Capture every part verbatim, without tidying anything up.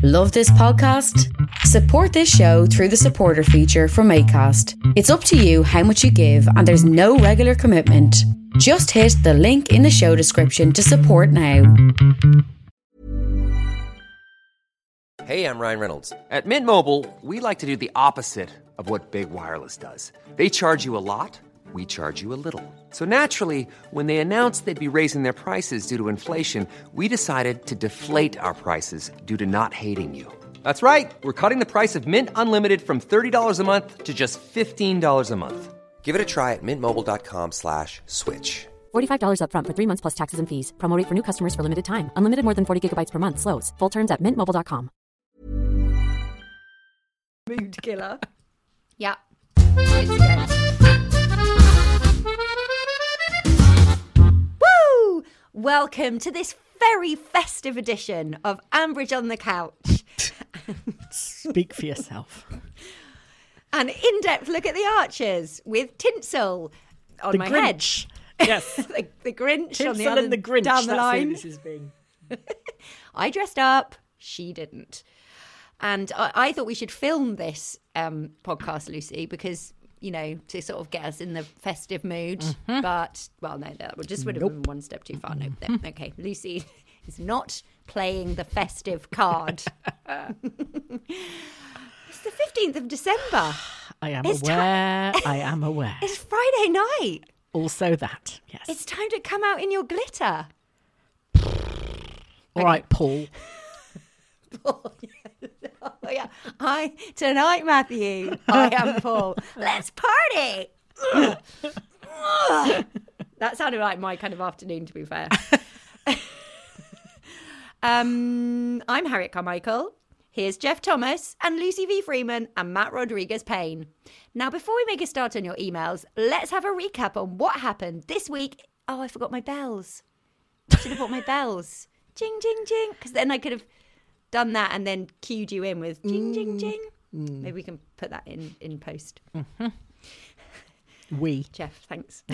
Love this podcast? Support this show through the supporter feature from Acast. It's up to you how much you give and there's no regular commitment. Just hit the link in the show description to support now. Hey, I'm Ryan Reynolds. At Mint Mobile, we like to do the opposite of what Big Wireless does. They charge you a lot, we charge you a little. So naturally, when they announced they'd be raising their prices due to inflation, we decided to deflate our prices due to not hating you. That's right. We're cutting the price of Mint Unlimited from thirty dollars a month to just fifteen dollars a month. Give it a try at mintmobile.com slash switch. forty-five dollars up front for three months plus taxes and fees. Promo rate for new customers for limited time. Unlimited more than forty gigabytes per month. Slows full terms at mint mobile dot com. Mood killer. Yeah. Woo! Welcome to this very festive edition of Ambridge on the Couch. Speak for yourself. An in-depth look at the Archers with tinsel on The my Grinch. head. Yes. the, the Grinch Tinsel on the other and the Grinch. down the That's who line. this is being. I dressed up. She didn't. And I, I thought we should film this um, podcast, Lucy, because, you know, to sort of get us in the festive mood. Mm-hmm. But, well, no, that would just would have Nope. been one step too far. No, no. Okay, Lucy is not playing the festive card. It's the fifteenth of December. I am It's aware. ti- I am aware. It's Friday night. Also that, yes. It's time to come out in your glitter. All right, Paul. Paul, yes. Oh, yeah. I tonight, Matthew. I am Paul. Let's party. That sounded like my kind of afternoon, to be fair. um, I'm Harriet Carmichael. Here's Jeff Thomas and Lucy V. Freeman and Matt Rodriguez Payne. Now, before we make a start on your emails, let's have a recap on what happened this week. Oh, I forgot my bells. I should have brought my bells. Jing, jing, jing. Because then I could have done that and then cued you in with jing, jing, jing. Mm. Maybe we can put that in, in post. Mm-hmm. We. Jeff, thanks.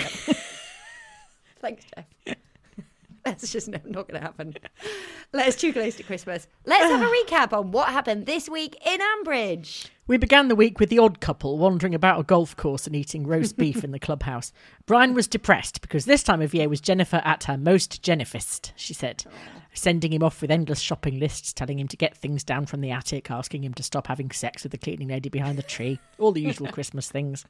Thanks, Jeff. That's just no, not going to happen. Let's too close to Christmas. Let's have a recap on what happened this week in Ambridge. We began the week with the odd couple wandering about a golf course and eating roast beef in the clubhouse. Brian was depressed because this time of year was Jennifer at her most Jennifist, she said, sending him off with endless shopping lists, telling him to get things down from the attic, asking him to stop having sex with the cleaning lady behind the tree, all the usual Christmas things.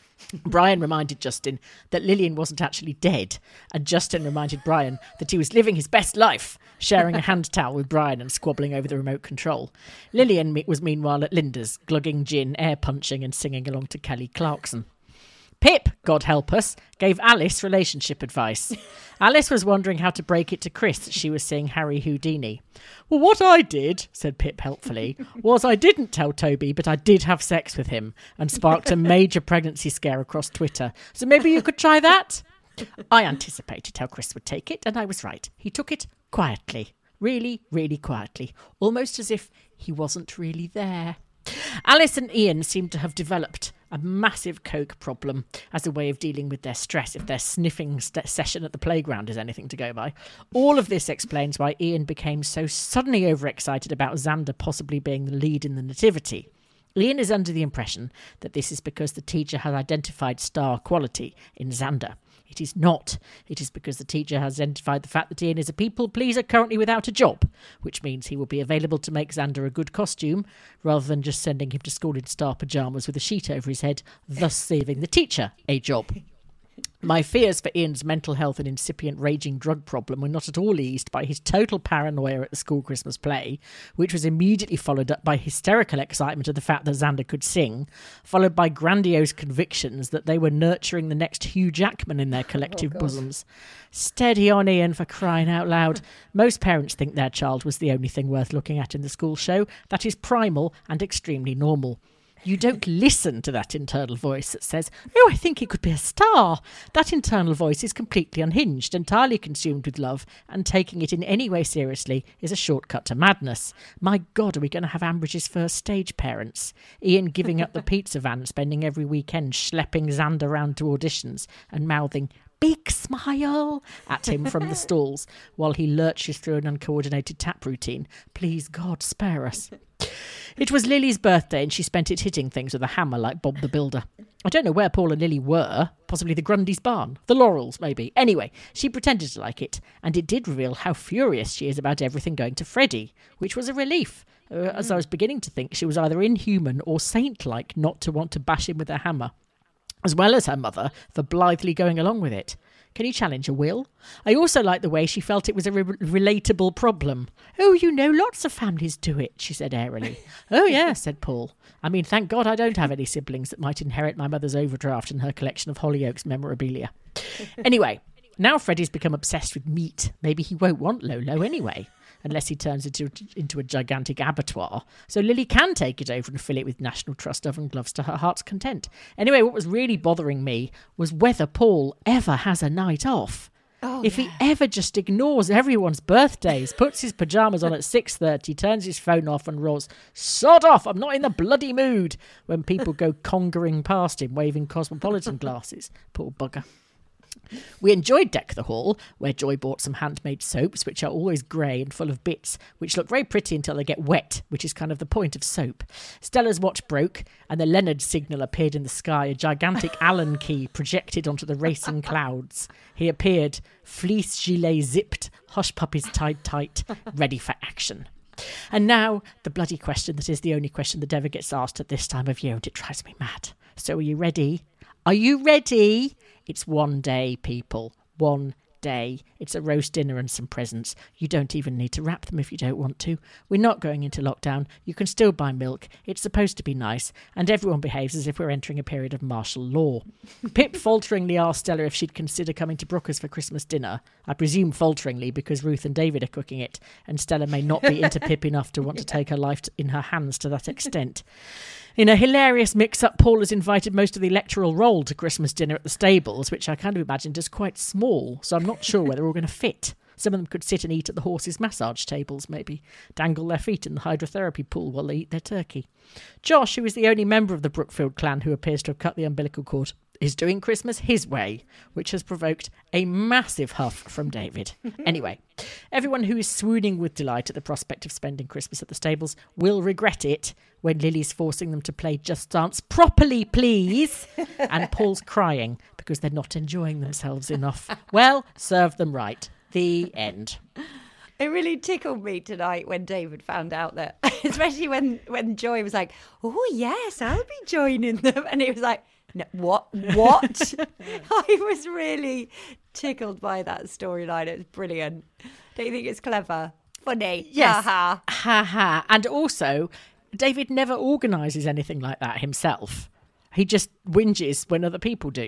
Brian reminded Justin that Lillian wasn't actually dead, and Justin reminded Brian that he was living his best life, sharing a hand towel with Brian and squabbling over the remote control. Lillian was meanwhile at Linda's, glugging gin, air punching and singing along to Kelly Clarkson. Pip, God help us, gave Alice relationship advice. Alice was wondering how to break it to Chris that she was seeing Harry Houdini. Well, what I did, said Pip helpfully, was I didn't tell Toby, but I did have sex with him, and sparked a major pregnancy scare across Twitter. So maybe you could try that? I anticipated how Chris would take it, and I was right. He took it quietly. Really, really quietly. Almost as if he wasn't really there. Alice and Ian seem to have developed a massive coke problem as a way of dealing with their stress if their sniffing st- session at the playground is anything to go by. All of this explains why Ian became so suddenly overexcited about Xander possibly being the lead in the nativity. Ian is under the impression that this is because the teacher has identified star quality in Xander. It is not. It is because the teacher has identified the fact that Ian is a people pleaser currently without a job, which means he will be available to make Xander a good costume, rather than just sending him to school in star pyjamas with a sheet over his head, thus saving the teacher a job. My fears for Ian's mental health and incipient raging drug problem were not at all eased by his total paranoia at the school Christmas play, which was immediately followed up by hysterical excitement at the fact that Xander could sing, followed by grandiose convictions that they were nurturing the next Hugh Jackman in their collective oh, bosoms. Steady on, Ian, for crying out loud. Most parents think their child was the only thing worth looking at in the school show. That is primal and extremely normal. You don't listen to that internal voice that says, oh, I think he could be a star. That internal voice is completely unhinged, entirely consumed with love, and taking it in any way seriously is a shortcut to madness. My God, are we going to have Ambridge's first stage parents? Ian giving up the pizza van, spending every weekend schlepping Xander around to auditions and mouthing, big smile at him from the stalls while he lurches through an uncoordinated tap routine. Please, God, spare us. It was Lily's birthday and she spent it hitting things with a hammer like Bob the Builder. I don't know where Paul and Lily were. Possibly the Grundy's barn. The Laurels, maybe. Anyway, she pretended to like it, and it did reveal how furious she is about everything going to Freddie, which was a relief, uh, as I was beginning to think she was either inhuman or saint-like not to want to bash him with a hammer, as well as her mother for blithely going along with it. Can you challenge a will? I also liked the way she felt it was a re- relatable problem. Oh, you know, lots of families do it, she said airily. Oh, yeah, said Paul. I mean, thank God I don't have any siblings that might inherit my mother's overdraft and her collection of Hollyoaks memorabilia. Anyway, now Freddie's become obsessed with meat. Maybe he won't want Lolo anyway, unless he turns it into, into a gigantic abattoir. So Lily can take it over and fill it with National Trust oven gloves to her heart's content. Anyway, what was really bothering me was whether Paul ever has a night off. Oh, if yeah. he ever just ignores everyone's birthdays, puts his pyjamas on at six thirty, turns his phone off and roars, "Sod off, I'm not in the bloody mood," when people go congering past him, waving cosmopolitan glasses. Poor bugger. We enjoyed Deck the Hall, where Joy bought some handmade soaps, which are always grey and full of bits, which look very pretty until they get wet, which is kind of the point of soap. Stella's watch broke, and the Leonard signal appeared in the sky, a gigantic Allen key projected onto the racing clouds. He appeared, fleece gilet zipped, hush puppies tied tight, ready for action. And now, the bloody question that is the only question that ever gets asked at this time of year, and it drives me mad. So are you ready? Are you ready? It's one day, people. One day. It's a roast dinner and some presents. You don't even need to wrap them if you don't want to. We're not going into lockdown. You can still buy milk. It's supposed to be nice. And everyone behaves as if we're entering a period of martial law. Pip falteringly asked Stella if she'd consider coming to Brooker's for Christmas dinner. I presume falteringly because Ruth and David are cooking it, and Stella may not be into Pip enough to want to take her life in her hands to that extent. In a hilarious mix-up, Paul has invited most of the electoral roll to Christmas dinner at the stables, which I kind of imagined as quite small, so I'm not sure whether we're going to fit. Some of them could sit and eat at the horses' massage tables, maybe, dangle their feet in the hydrotherapy pool while they eat their turkey. Josh, who is the only member of the Brookfield clan who appears to have cut the umbilical cord, is doing Christmas his way, which has provoked a massive huff from David. Anyway, everyone who is swooning with delight at the prospect of spending Christmas at the stables will regret it when Lily's forcing them to play Just Dance properly, please, and Paul's crying because they're not enjoying themselves enough. Well, serve them right. The end. It really tickled me tonight when David found out that, especially when, when Joy was like, "Oh, yes, I'll be joining them." And he was like, "No, what? What?" I was really tickled by that storyline. It was brilliant. Don't you think it's clever? Funny. Yes. Ha ha. Ha ha. And also, David never organises anything like that himself. He just whinges when other people do.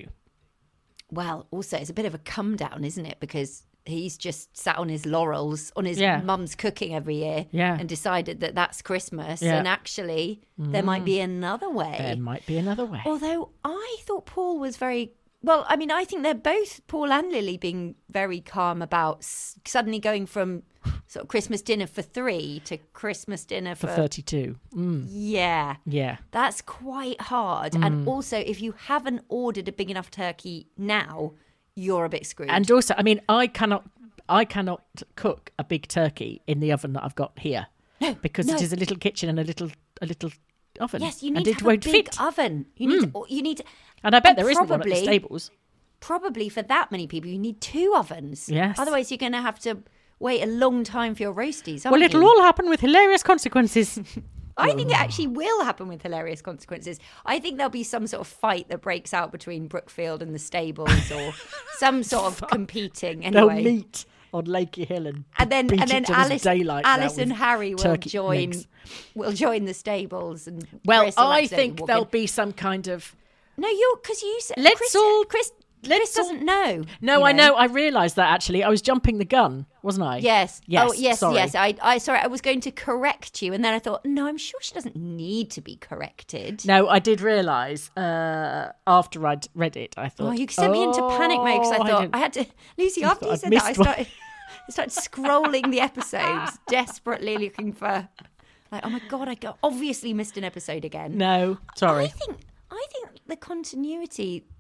Well, also, it's a bit of a come down, isn't it? Because he's just sat on his laurels, on his Yeah. mum's cooking every year, Yeah. and decided that that's Christmas. Yeah. And actually, there might be another way. There might be another way. Although I thought Paul was very... Well, I mean, I think they're both, Paul and Lily, being very calm about s- suddenly going from sort of Christmas dinner for three to Christmas dinner for... For thirty-two. Mm. Yeah. Yeah. That's quite hard. And also, if you haven't ordered a big enough turkey now, you're a bit screwed. And also, I mean, I cannot, I cannot cook a big turkey in the oven that I've got here, no, because no. it is a little kitchen and a little, a little oven. Yes, you need and to it have won't a big fit. oven. You need, to, you need. To, And I bet and there isn't one at the probably- stables. Probably for that many people, you need two ovens. Yes. Otherwise, you're going to have to wait a long time for your roasties. Aren't Well, it'll you? all happen with hilarious consequences. I think it actually will happen with hilarious consequences. I think there'll be some sort of fight that breaks out between Brookfield and the stables, or some sort of competing. They'll Anyway, meet on Lakey Hill and and then beat and then each other's Alice, daylights out Alice and with Harry will turkey join. legs. Will join the stables, and Well, Chris will I accidentally think walk there'll in. be some kind of. No, you because you said Let's Chris, all- Chris. let's Chris doesn't know. No, you I know. I realised that actually. I was jumping the gun, wasn't I? Yes. Yes. Oh, yes. Sorry. Yes. I. I. Sorry. I was going to correct you, and then I thought, no, I'm sure she doesn't need to be corrected. No, I did realise uh, after I'd read it, I thought. Oh, you sent me into panic mode because I "Oh, thought didn't- I, had to. Lucy, I after thought you I'd said that, I missed one. started. I started scrolling the episodes, desperately looking for. Like, oh my god, I got obviously missed an episode again. No, sorry. I think. I think the continuity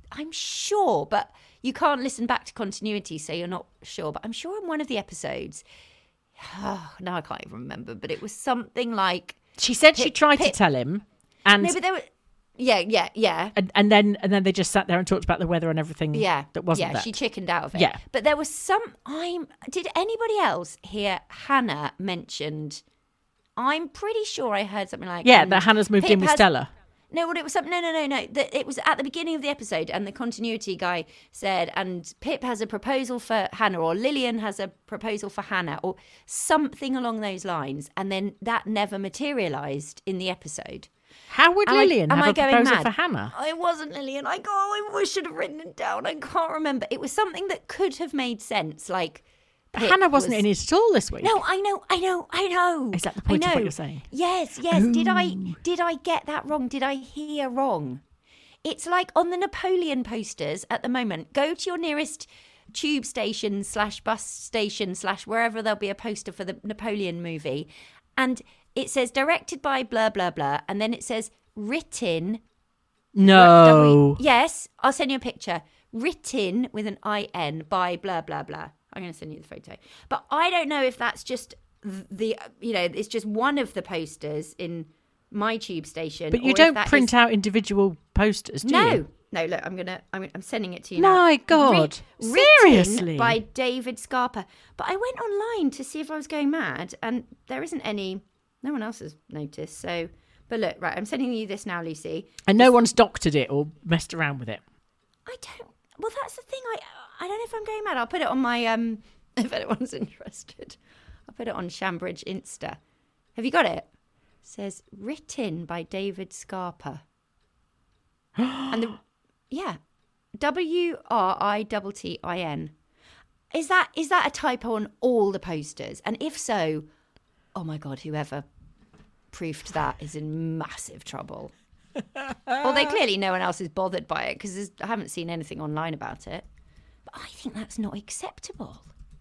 I'm sure, but you can't listen back to continuity, so you're not sure. But I'm sure in one of the episodes, oh, now I can't even remember, but it was something like She said Pip- she tried Pip- to tell him, and no, but there were. Yeah, yeah, yeah. and, and then and then they just sat there and talked about the weather and everything. Yeah, that wasn't yeah, that. she chickened out of it. Yeah. But there was some. I'm. Did anybody else hear Hannah mentioned? I'm pretty sure I heard something like. yeah, um, that Hannah's moved Pip in with has- Stella. No, well, it was something. No, no, no, no. That it was at the beginning of the episode, and the continuity guy said, "And Pip has a proposal for Hannah, or Lillian has a proposal for Hannah, or something along those lines." And then that never materialised in the episode. How would Am I- Lillian am have I a going proposal mad? for Hannah? I wasn't Lillian. I can't. I should have written it down. I can't remember. It was something that could have made sense. Like Pip Hannah wasn't was- in it at all this week. No, I know, I know, I know. Is that the I point of what know. you're saying? Yes, yes. Did I did I get that wrong? Did I hear wrong? It's like on the Napoleon posters at the moment. Go to your nearest tube station slash bus station slash wherever there'll be a poster for the Napoleon movie, and it says directed by blah blah blah, and then it says written. No. W- yes, I'll send you a picture. Written with an I N by blah blah blah. I'm going to send you the photo, but I don't know if that's just the you know it's just one of the posters in my tube station. But or you if don't that print is- out individual posters, do No, you? no. Look, I'm gonna. I'm, I'm sending it to you now. My God. Writ- Seriously? written by David Scarpa. But I went online to see if I was going mad, and there isn't any. No one else has noticed. So, but look, right. I'm sending you this now, Lucy. And no one's doctored it or messed around with it. I don't. Well, that's the thing. I I don't know if I'm going mad. I'll put it on my um. If anyone's interested, I'll put it on Shambridge Insta. Have you got it? It says written by David Scarpa. And the yeah, W R I T T I N. Is that is that a typo on all the posters? And if so, oh my God, whoever proofed that is in massive trouble. Although clearly no one else is bothered by it because I haven't seen anything online about it. But I think that's not acceptable.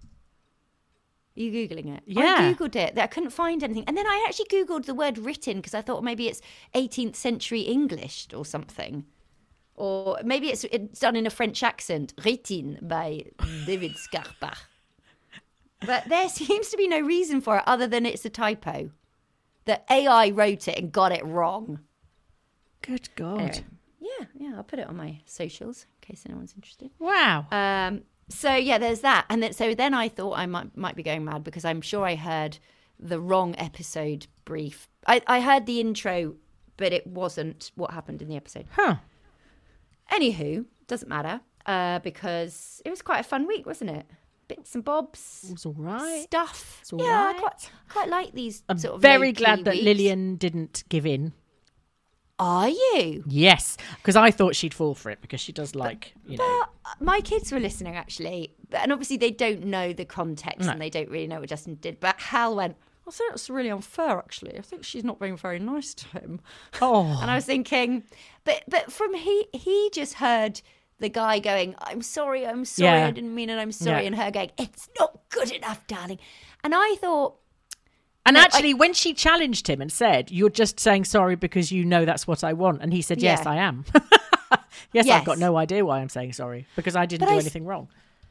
Are you Googling it? Yeah. I Googled it. I couldn't find anything. And then I actually Googled the word written because I thought maybe it's eighteenth century English or something. Or maybe it's, it's done in a French accent. Written by David Scarpa. But there seems to be no reason for it other than it's a typo. The A I wrote it and got it wrong. Good God. Anyway, yeah, yeah, I'll put it on my socials in case anyone's interested. Wow. Um, so yeah, there's that, and then so then I thought I might might be going mad because I'm sure I heard the wrong episode brief. I, I heard the intro, but it wasn't what happened in the episode. Huh. Anywho, doesn't matter uh, because it was quite a fun week, wasn't it? Bits and bobs, It was all right. stuff. It's all yeah, I right. quite quite like these. I'm sort of very low-key glad that weeks. Lillian didn't give in. Are you? Yes, because I thought she'd fall for it because she does like, you know. But my kids were listening actually, and obviously they don't know the context No. and they don't really know what Justin did. But Hal went, "I think it's really unfair. Actually, I think she's not being very nice to him." Oh. And I was thinking, but but from he he just heard the guy going, "I'm sorry, I'm sorry, Yeah. I didn't mean it, I'm sorry," Yeah. and her going, "It's not good enough, darling." And I thought, And No, actually, I- when she challenged him and said, "You're just saying sorry because you know that's what I want," and he said, "Yes, Yeah. I am." yes, Yes. I've got no idea why I'm saying sorry because I didn't But do I s- anything wrong.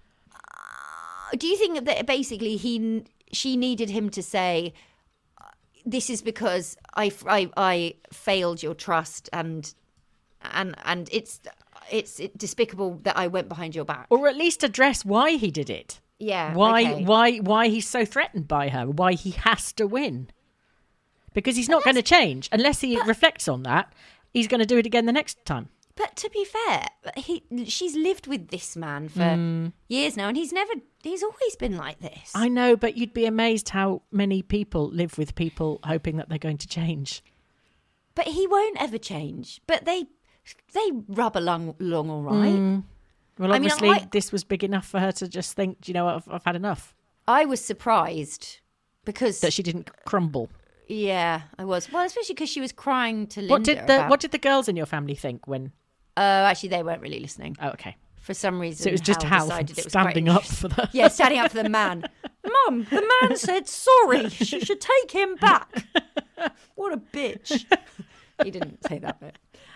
do you think that basically he she needed him to say, "This is because I, I, I failed your trust and and and it's it's despicable that I went behind your back." Or at least address why he did it. Yeah. Why okay. why why he's so threatened by her, why he has to win. Because he's not going to change unless he reflects on that. He's going to do it again the next time. But to be fair, he she's lived with this man for Mm. years now, and he's never he's always been like this. I know, but you'd be amazed how many people live with people hoping that they're going to change. But he won't ever change. But they they rub along along all right. Well, I mean, obviously, I- this was big enough for her to just think, "Do you know what, I've, I've had enough." I was surprised because That she didn't crumble. yeah, I was. Well, especially because she was crying to Linda. What did the about- What did the girls in your family think when? Oh, actually, they weren't really listening. Oh, okay. For some reason, So it was just Hal Hal decided it was standing quite up for the. Yeah, standing up for the man. Mum, the man said sorry. She should take him back. What a bitch. He didn't say that bit.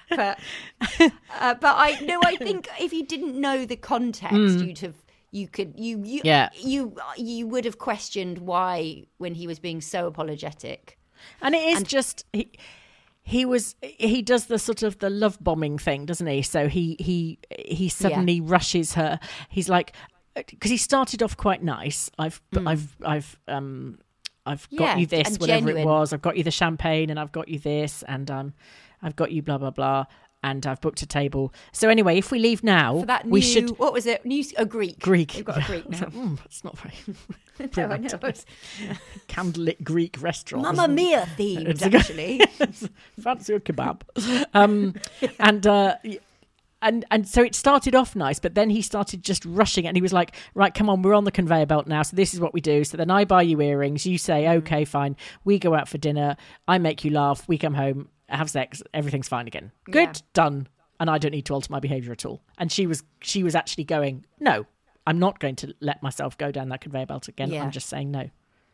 but uh, but I no, I think if you didn't know the context, mm. you'd have you could you you yeah. you you would have questioned why when he was being so apologetic. And it is and, just he, he was he does the sort of the love bombing thing, doesn't he? So he he he suddenly yeah. rushes her. He's like, because he started off quite nice. I've mm. I've I've um I've got yeah, you this, whatever genuine. it was. I've got you the champagne, and I've got you this, and um I've got you blah blah blah, and I've booked a table. So anyway, if we leave now, for that new, we should. What was it? New a Greek. Greek. We've got a Greek now. Like, mm, it's not very. no, I know. Candlelit Greek restaurant. Mamma Mia themed, actually. Fancy a kebab. Um, and. Uh, And and so it started off nice, but then he started just rushing it, and he was like, right, come on, we're on the conveyor belt now, so this is what we do. So then I buy you earrings, you say, okay, fine. We go out for dinner, I make you laugh, we come home, have sex, everything's fine again. Good, yeah. done. And I don't need to alter my behaviour at all. And she was she was actually going, no, I'm not going to let myself go down that conveyor belt again. Yeah. I'm just saying no.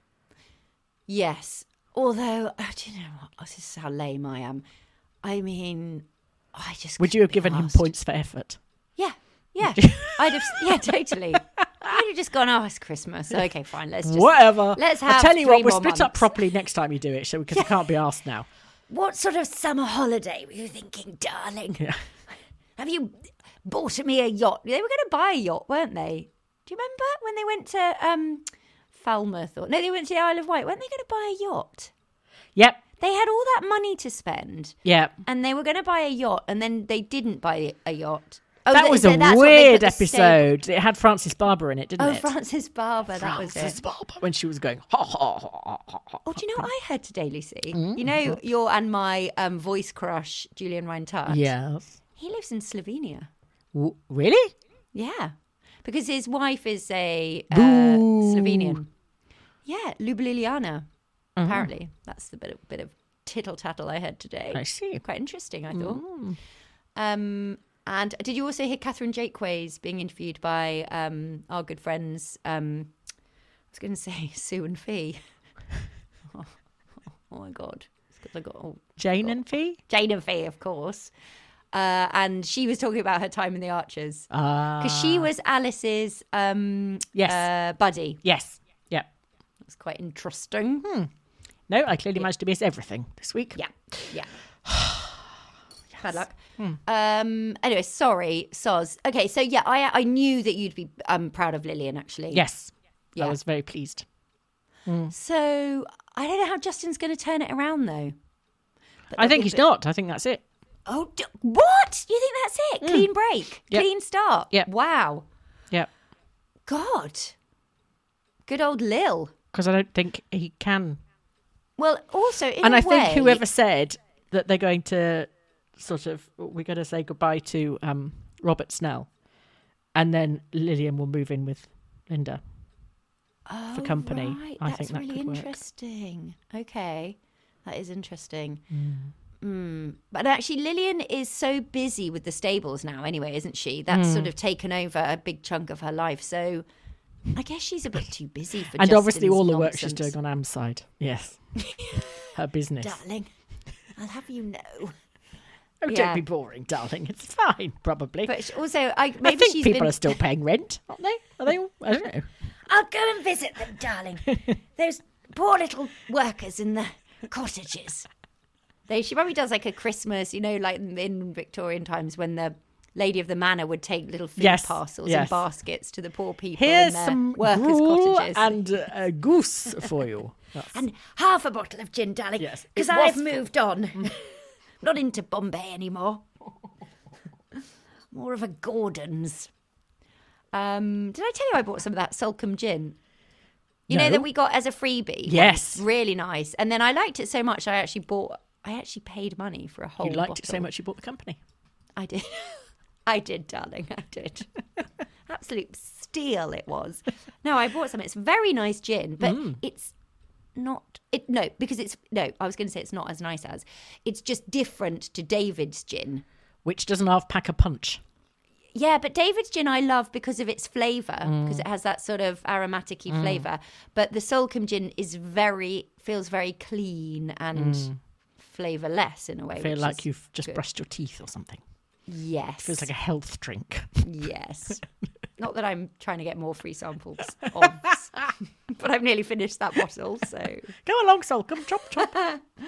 Yes. Although, oh, do you know what? This is how lame I am. I mean... I just would you have given asked. him points for effort? Yeah, yeah, I'd have. Yeah, totally. I'd have just gone. Oh, it's Christmas. Okay, fine. Let's just whatever. Let's have. I tell you what, we'll split months. up properly next time you do it, so because yeah. I can't be asked now. What sort of summer holiday were you thinking, darling? Yeah. Have you bought me a yacht? They were going to buy a yacht, weren't they? Do you remember when they went to um, Falmouth? Or no, they went to the Isle of Wight. Weren't they going to buy a yacht? Yep. They had all that money to spend. Yeah. And they were going to buy a yacht, and then they didn't buy a yacht. Oh, that th- was th- a weird episode. Stable. It had Frances Barber in it, didn't oh, it? Oh, Frances Barber, that Frances was it. Frances Barber, when she was going, ha, ha, ha, ha, ha. Oh, do you know what I heard today, Lucy? Mm-hmm. You know, your and my um, voice crush, Julian Reintart? Yes. He lives in Slovenia. W- really? Yeah. Because his wife is a uh, Slovenian. Yeah, Ljubljana, mm-hmm. apparently. That's the bit of, bit of tittle tattle I heard today. I see. Quite interesting, I thought. Mm. Um, and did you also hear Catherine Jakeways being interviewed by um, our good friends? Um, I was going to say Sue and Fee. oh, oh my God! I got, oh, Jane I got, and Fee. Jane and Fee, of course. Uh, and she was talking about her time in the Archers because uh, she was Alice's um, yes uh, buddy. Yes. Yep. It was quite interesting. Hmm. No, I clearly managed to miss everything this week. Yeah, yeah. yes. Bad luck. Hmm. Um. Anyway, sorry, Soz. Okay, so yeah, I I knew that you'd be um proud of Lillian, actually. Yes, yeah. I was very pleased. Mm. So I don't know how Justin's going to turn it around, though. But I think he's bit... not. I think that's it. Oh, d- what? You think that's it? Mm. Clean break, yep. clean start. Yeah. Wow. Yeah. God. Good old Lil. Because I don't think he can. Well, also, in and a I way... think whoever said that they're going to sort of, we're going to say goodbye to um, Robert Snell, and then Lillian will move in with Linda oh, for company. Right. I That's think that really could interesting. Work. Okay, that is interesting. Mm. Mm. But actually, Lillian is so busy with the stables now, anyway, isn't she? That's mm. sort of taken over a big chunk of her life. So I guess she's a bit too busy for. And Justin's obviously, all the nonsense. work she's doing on Am's side. Yes, her business, darling. I'll have you know. Oh, yeah. don't be boring, darling. It's fine, probably. But also, I maybe I think she's people been... are still paying rent, aren't they? Are they? All? I don't know. I'll go and visit them, darling. Those poor little workers in the cottages. They, she probably does like a Christmas, you know, like in Victorian times when the lady of the manor would take little food yes, parcels yes. and baskets to the poor people Here's in their some workers' gruel cottages. and uh, a goose for you. That's... And half a bottle of gin, darling, yes, because I've moved on. Not into Bombay anymore. More of a Gordon's. Um, did I tell you I bought some of that Sulcombe gin? You no. know that we got as a freebie? Yes. Once. Really nice. And then I liked it so much I actually bought, I actually paid money for a whole You liked bottle. it so much you bought the company. I did. I did, darling. I did. Absolute steal it was. No, I bought some. It's very nice gin, but mm. it's not... It No, because it's... No, I was going to say it's not as nice as. It's just different to David's gin. Which doesn't half pack a punch. Yeah, but David's gin I love because of its flavour, because mm. it has that sort of aromatic-y mm. flavour. But the Sulcombe gin is very... feels very clean and... Mm. flavourless in a way. I feel which like is you've just good. brushed your teeth or something. Yes. It feels like a health drink. Yes. Not that I'm trying to get more free samples of, but I've nearly finished that bottle, so... Go along, Sol. Come, chop, chop.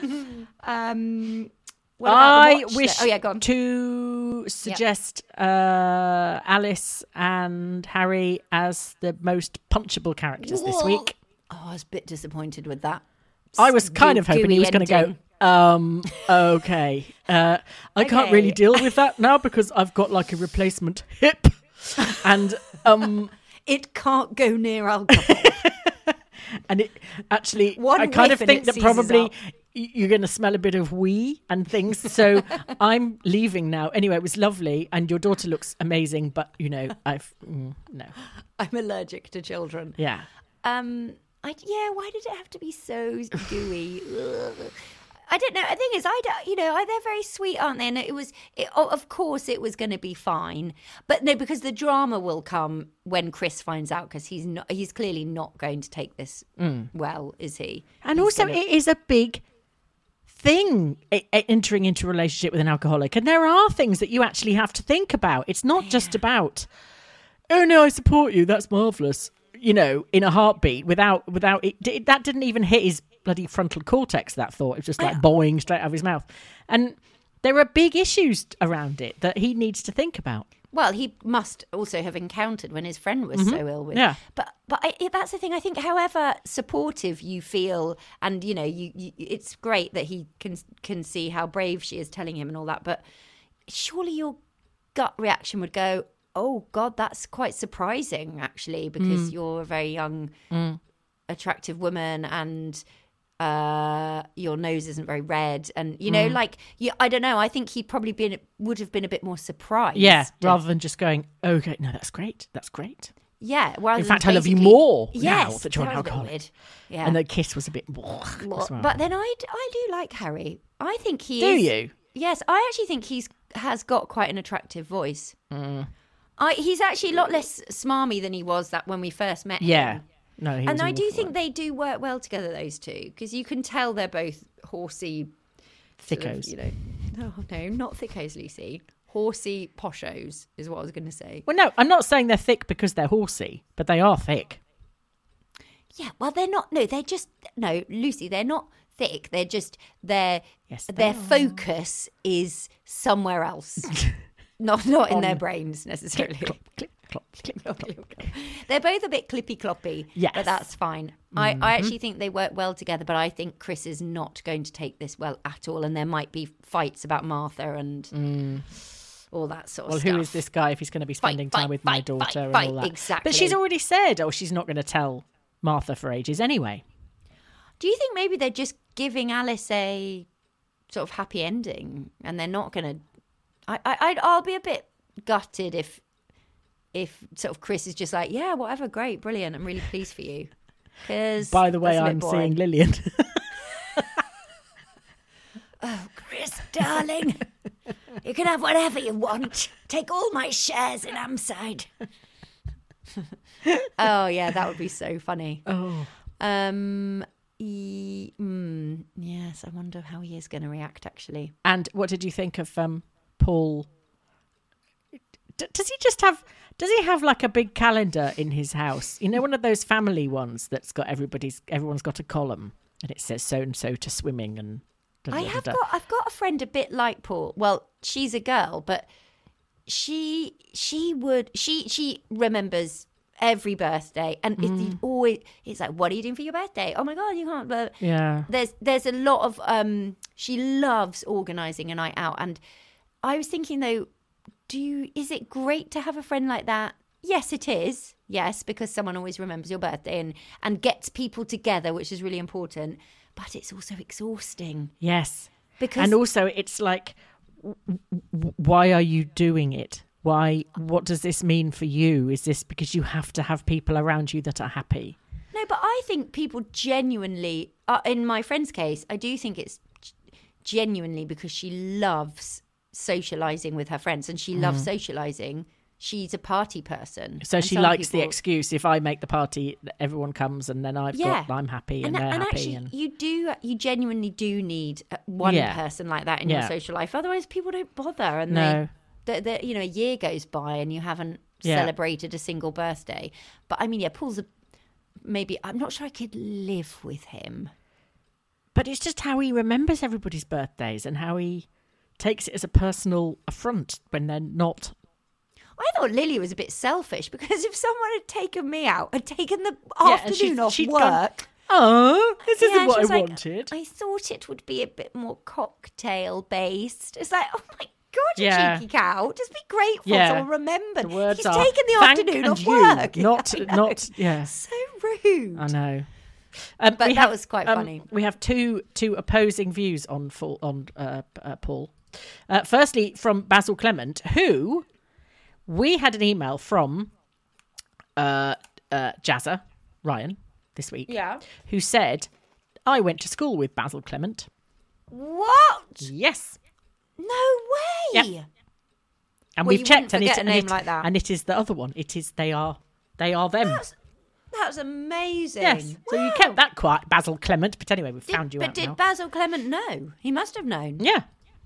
um, what about I the watch wish then? Oh, yeah, go on. to suggest uh, Alice and Harry as the most punchable characters this week. Oh, I was a bit disappointed with that. I was kind Goo- of hoping he gooey was going to go, ending. um, okay. Uh, I can't Okay. really deal with that now because I've got like a replacement hip. And um, It can't go near alcohol. and it actually, One I kind of whiff and think it that seizes probably up. y- you're going to smell a bit of wee and things. So I'm leaving now. Anyway, it was lovely. And your daughter looks amazing. But, you know, I've, mm, no. I'm allergic to children. Yeah. Um, I, yeah, why did it have to be so gooey? Ugh. I don't know. The thing is, I don't, you know, I- they're very sweet, aren't they? And it was, it, oh, of course, it was going to be fine. But no, because the drama will come when Chris finds out, because he's not, he's clearly not going to take this well, is he? And He's also, gonna- it is a big thing e- e- entering into a relationship with an alcoholic. And there are things that you actually have to think about. It's not just about, oh, no, I support you. That's marvellous. You know, in a heartbeat, without, without it, it, that didn't even hit his bloody frontal cortex, that thought. It was just like boing straight out of his mouth. And there are big issues around it that he needs to think about. Well, he must also have encountered when his friend was so ill with. Yeah. But but I, that's the thing. I think, however supportive you feel, and you know, you, you it's great that he can can see how brave she is telling him and all that. But surely your gut reaction would go, "Oh God, that's quite surprising, actually, because you're a very young, attractive woman, and uh, your nose isn't very red, and you know, like you, I don't know. I think he'd probably been would have been a bit more surprised. Yeah, rather than just going, okay, no, that's great. That's great. Yeah. Rather In than fact, I love you basically- more yes, now that you're an that was a bit alcoholic. weird. Yeah. And the kiss was a bit... Well, as well. but then I, d- I do like Harry. I think he Do is. you? Yes, I actually think he's has got quite an attractive voice. Mm. I, he's actually a lot less smarmy than he was that when we first met Yeah. him. No, he And was I an do awful think one. they do work well together, those two, because you can tell they're both horsey, sort of, Thickos. you know, no, no, not thickos, Lucy. Horsey poshos is what I was going to say. Well, no, I'm not saying they're thick because they're horsey, but they are thick. Yeah, well, they're not. No, they're just no, Lucy. They're not thick. They're just their Yes, they their are. focus is somewhere else, not not in their brains necessarily. Clop, clip, clop, clip, clop. They're both a bit clippy cloppy, Yes. but that's fine. I, I actually think they work well together, but I think Chris is not going to take this well at all, and there might be fights about Martha and all that sort of Well, stuff. who is this guy if he's going to be spending fight, time with my fight, daughter fight, and fight, all that? exactly. But she's already said, oh, she's not going to tell Martha for ages anyway. Do you think maybe they're just giving Alice a sort of happy ending, and they're not going to? I, I, I'd- I'll be a bit gutted if, if sort of Chris is just like, yeah, whatever, great, brilliant, I'm really pleased for you. Because By the way, I'm seeing Lillian. Oh, Chris, darling, you can have whatever you want. Take all my shares in Amside. Oh yeah, that would be so funny. oh. Um, he, mm, yes, I wonder how he is going to react. Actually, And what did you think of um, Paul? D- does he just have? Does he have like a big calendar in his house? You know, one of those family ones that's got everybody's. Everyone's got a column, and it says so and so to swimming and. I have got. I've got a friend a bit like Paul. Well, she's a girl, but she she would she she remembers every birthday, and it's always it's like, what are you doing for your birthday? Oh my god, you can't. Blah. Yeah. There's there's a lot of um. She loves organising a night out, and I was thinking though, do you? Is it great to have a friend like that? Yes, it is. Yes, because someone always remembers your birthday and and gets people together, which is really important. But it's also exhausting. Yes. Because And also, it's like, w- w- why are you doing it? Why? What does this mean for you? Is this because you have to have people around you that are happy? no, but I think people genuinely, uh, in my friend's case, I do think it's g- genuinely because she loves socialising with her friends, and she loves socialising she's a party person. So and she some likes people- the excuse. If I make the party, everyone comes, and then I've Yeah. got I'm happy and, And, they're and happy. actually, and you do, you genuinely do need uh, one Yeah. person like that in Yeah. your social life. Otherwise, people don't bother, and No. they, they, you know, a year goes by and you haven't Yeah. celebrated a single birthday. But I mean, yeah, Paul's a, maybe. I'm not sure I could live with him. But it's just how he remembers everybody's birthdays and how he takes it as a personal affront when they're not. I thought Lily was a bit selfish because if someone had taken me out, had taken the Yeah, and afternoon she'd- off she'd work. gone, oh, this Yeah, isn't and what she I was like, wanted. I thought it would be a bit more cocktail based. It's like, oh my God, you Yeah. cheeky cow. Just be grateful Yeah. someone remembered. The words He's are taken the thank afternoon and off you, work. not I know. not yeah. So rude. I know. Um, But we that have, was quite um, funny. We have two two opposing views on full, on uh, uh, Paul. Uh, firstly, from Basil Clement, who we had an email from uh, uh, Jazza Ryan this week, Yeah. who said, "I went to school with Basil Clement." What? Yes, No way. Yep. and Well, we've you checked, wouldn't and, it, forget a and, name it, like that. and it is the other one. It is they are they are them. That's, that's amazing. Yes, so you Wow. kept that quiet, Basil Clement. But anyway, we've Did- found you but out did now. Basil Clement know? He must have known. Yeah.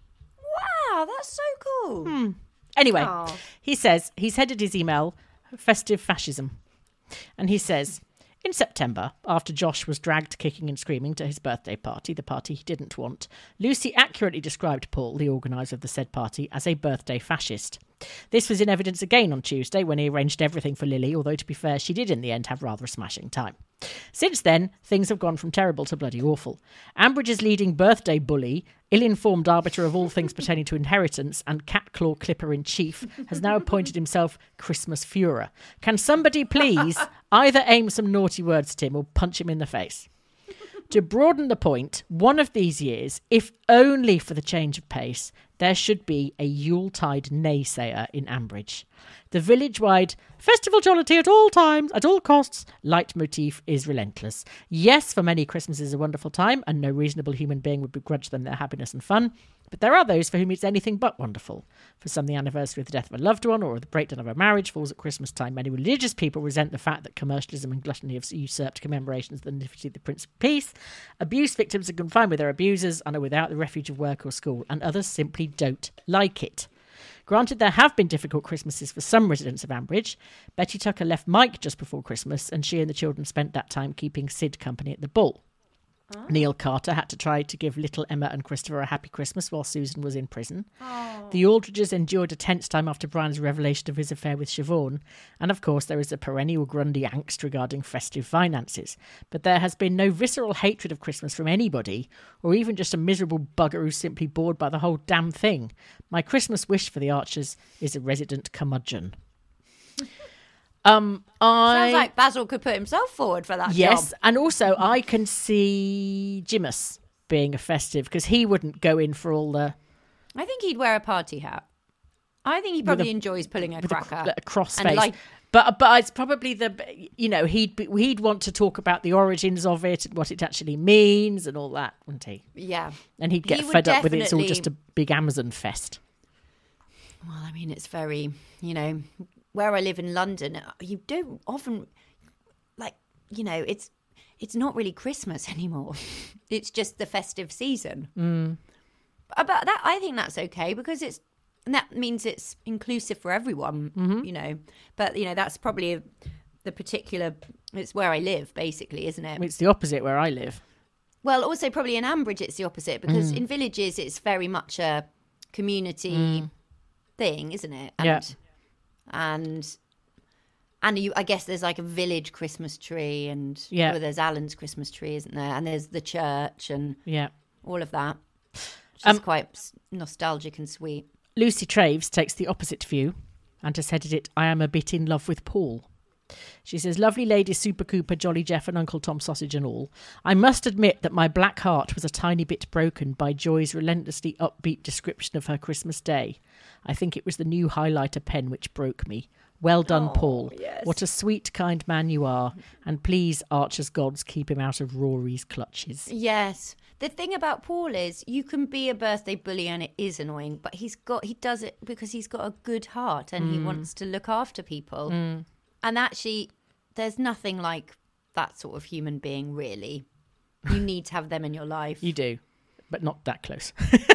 Wow, that's so cool. Anyway, Aw. he says he's headed his email festive fascism. And he says, in September, after Josh was dragged kicking and screaming to his birthday party, the party he didn't want, Lucy accurately described Paul, the organiser of the said party, as a birthday fascist. This was in evidence again on Tuesday when he arranged everything for Lily, although to be fair, she did in the end have rather a smashing time. Since then, things have gone from terrible to bloody awful. Ambridge's leading birthday bully, ill-informed arbiter of all things pertaining to inheritance and cat claw clipper in chief, has now appointed himself Christmas Führer. Can somebody please either aim some naughty words at him or punch him in the face? To broaden the point, one of these years, if only for the change of pace, there should be a Yuletide naysayer in Ambridge. The village-wide festival jollity at all times, at all costs, leitmotif is relentless. Yes, for many Christmas is a wonderful time, and no reasonable human being would begrudge them their happiness and fun. But there are those for whom it's anything but wonderful. For some, the anniversary of the death of a loved one or the breakdown of a marriage falls at Christmas time. Many religious people resent the fact that commercialism and gluttony have usurped commemorations of the Nativity of the Prince of Peace. Abuse victims are confined with their abusers and are without the refuge of work or school, and others simply don't like it. Granted, there have been difficult Christmases for some residents of Ambridge. Betty Tucker left Mike just before Christmas, and she and the children spent that time keeping Sid company at the Bull. Oh. Neil Carter had to try to give little Emma and Christopher a happy Christmas while Susan was in prison. Oh. The Aldridges endured a tense time after Brian's revelation of his affair with Siobhan. And of course, there is a perennial Grundy angst regarding festive finances. But there has been no visceral hatred of Christmas from anybody, or even just a miserable bugger who's simply bored by the whole damn thing. My Christmas wish for the Archers is a resident curmudgeon. Um, I Sounds like Basil could put himself forward for that yes, job. and also I can see Jimus being a festive because he wouldn't go in for all the I think he'd wear a party hat. I think he probably a- enjoys pulling a with a, cracker. a cross and face. like- but but it's probably the you know he'd be, he'd want to talk about the origins of it and what it actually means and all that, wouldn't he? Yeah. And he'd get He would fed up with it. It's all definitely- just a big Amazon fest. Well, I mean, it's very, you know, where I live in London, you don't often, like, you know, it's it's not really Christmas anymore. It's just the festive season. Mm. But that, I think that's okay because it's, and that means it's inclusive for everyone, Mm-hmm. you know. But, you know, that's probably a, the particular, it's where I live, basically, isn't it? It's the opposite where I live. Well, also probably in Ambridge it's the opposite because Mm. in villages it's very much a community Mm. thing, isn't it? And, Yeah. And and you, I guess there's like a village Christmas tree, and Yeah. well, there's Alan's Christmas tree, isn't there? And there's the church and Yeah. all of that, which Um, is quite s- nostalgic and sweet. Lucy Traves takes the opposite view and has headed it, I am a bit in love with Paul. She says, lovely lady Super Cooper, Jolly Jeff and Uncle Tom Sausage and all. I must admit that my black heart was a tiny bit broken by Joy's relentlessly upbeat description of her Christmas day. I think it was the new highlighter pen which broke me. Well done, Oh, Paul. yes. What a sweet, kind man you are. And please, Archer's gods, keep him out of Rory's clutches. Yes, the thing about Paul is you can be a birthday bully and it is annoying, but he's got he does it because he's got a good heart and mm. he wants to look after people. Mm. And actually, there's nothing like that sort of human being, really. You need to have them in your life. You do, but not that close.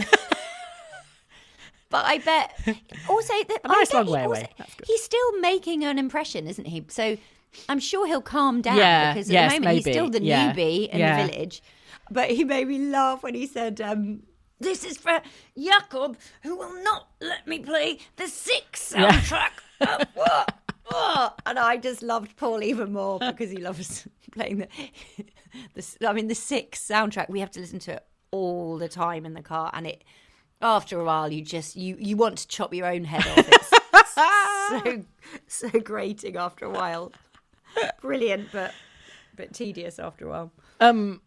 But I bet also that a nice I long way also, away. That's good. He's still making an impression, isn't he? So I'm sure he'll calm down yeah, because at yes, the moment maybe. he's still the yeah. newbie in yeah. the village. But he made me laugh when he said, um, "This is for Jakob, who will not let me play the Six soundtrack." Yeah. uh, uh, and I just loved Paul even more because he loves playing the, the. I mean, the Six soundtrack. We have to listen to it all the time in the car, and it. After a while, you just you, you want to chop your own head off. It's so so grating after a while. Brilliant, but but tedious after a while. Um,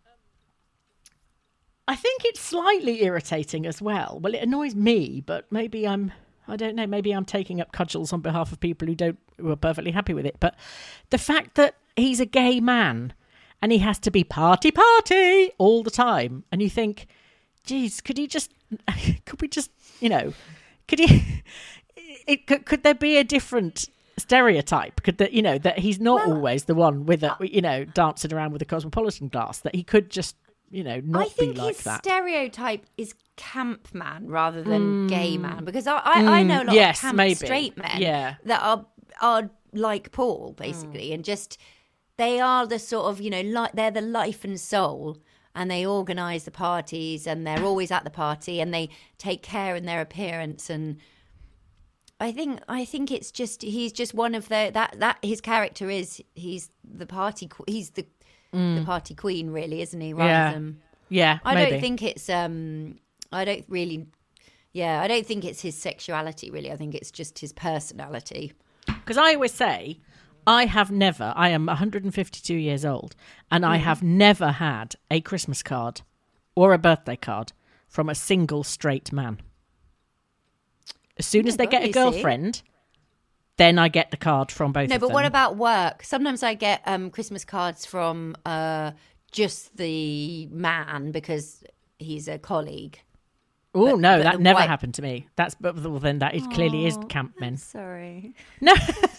I think it's slightly irritating as well. Well, it annoys me, but maybe I'm I don't know. Maybe I'm taking up cudgels on behalf of people who don't who are perfectly happy with it. But the fact that he's a gay man and he has to be party party all the time, and you think, geez, could he just? Could we just, you know, could he, it, could, could there be a different stereotype? Could that, you know, that he's not well, always the one with a, you know, dancing around with a cosmopolitan glass, that he could just, you know, not I think be like his that. Stereotype is camp man rather than mm. gay man, because I, I, mm. I know a lot yes, of camp maybe. straight men yeah. that are, are like Paul, basically, mm. and just, they are the sort of, you know, like they're the life and soul. And they organise the parties, and they're always at the party, and they take care in their appearance. And I think, I think it's just he's just one of the that that his character is he's the party he's the mm. the party queen, really, isn't he? Rather yeah, than yeah. I maybe. don't think it's um I don't really yeah I don't think it's his sexuality, really. I think it's just his personality. Because I always say, I have never, I am one hundred fifty-two years old, and I have never had a Christmas card or a birthday card from a single straight man. As soon as they get a girlfriend, then I get the card from both of them. No, but what about work? Sometimes I get um, Christmas cards from uh, just the man because he's a colleague. Oh, no, but that never wife... happened to me. That's but well, then that is clearly is camp men. I'm sorry. No.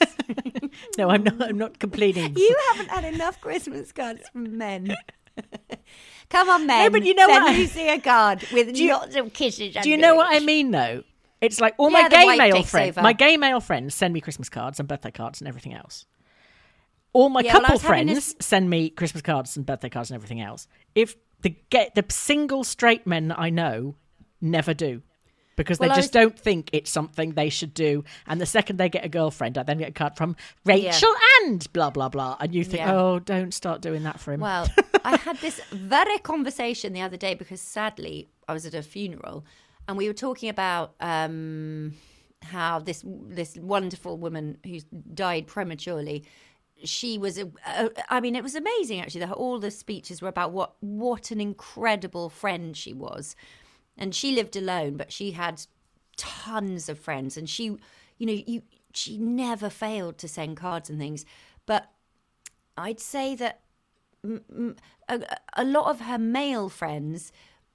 No, I'm not I'm not complaining. You haven't had enough Christmas cards from men. Come on, men. No, but you know Send what? Lucy a card with you, lots of kisses. Do you know what I mean, though? It's like all yeah, my gay male takes friends, over. my gay male friends send me Christmas cards and birthday cards and everything else. All my yeah, well, couple friends this... send me Christmas cards and birthday cards and everything else. If the get the single straight men that I know never do. Because well, they just was... don't think it's something they should do. And the second they get a girlfriend, I then get a card from Rachel yeah. and blah, blah, blah. And you think, yeah. oh, don't start doing that for him. Well, I had this very conversation the other day because sadly I was at a funeral and we were talking about um, how this this wonderful woman who died prematurely, she was, a, a, I mean, it was amazing actually. That all the speeches were about what what an incredible friend she was. And she lived alone, but she had tons of friends. And she, you know, you she never failed to send cards and things. But I'd say that a, a lot of her male friends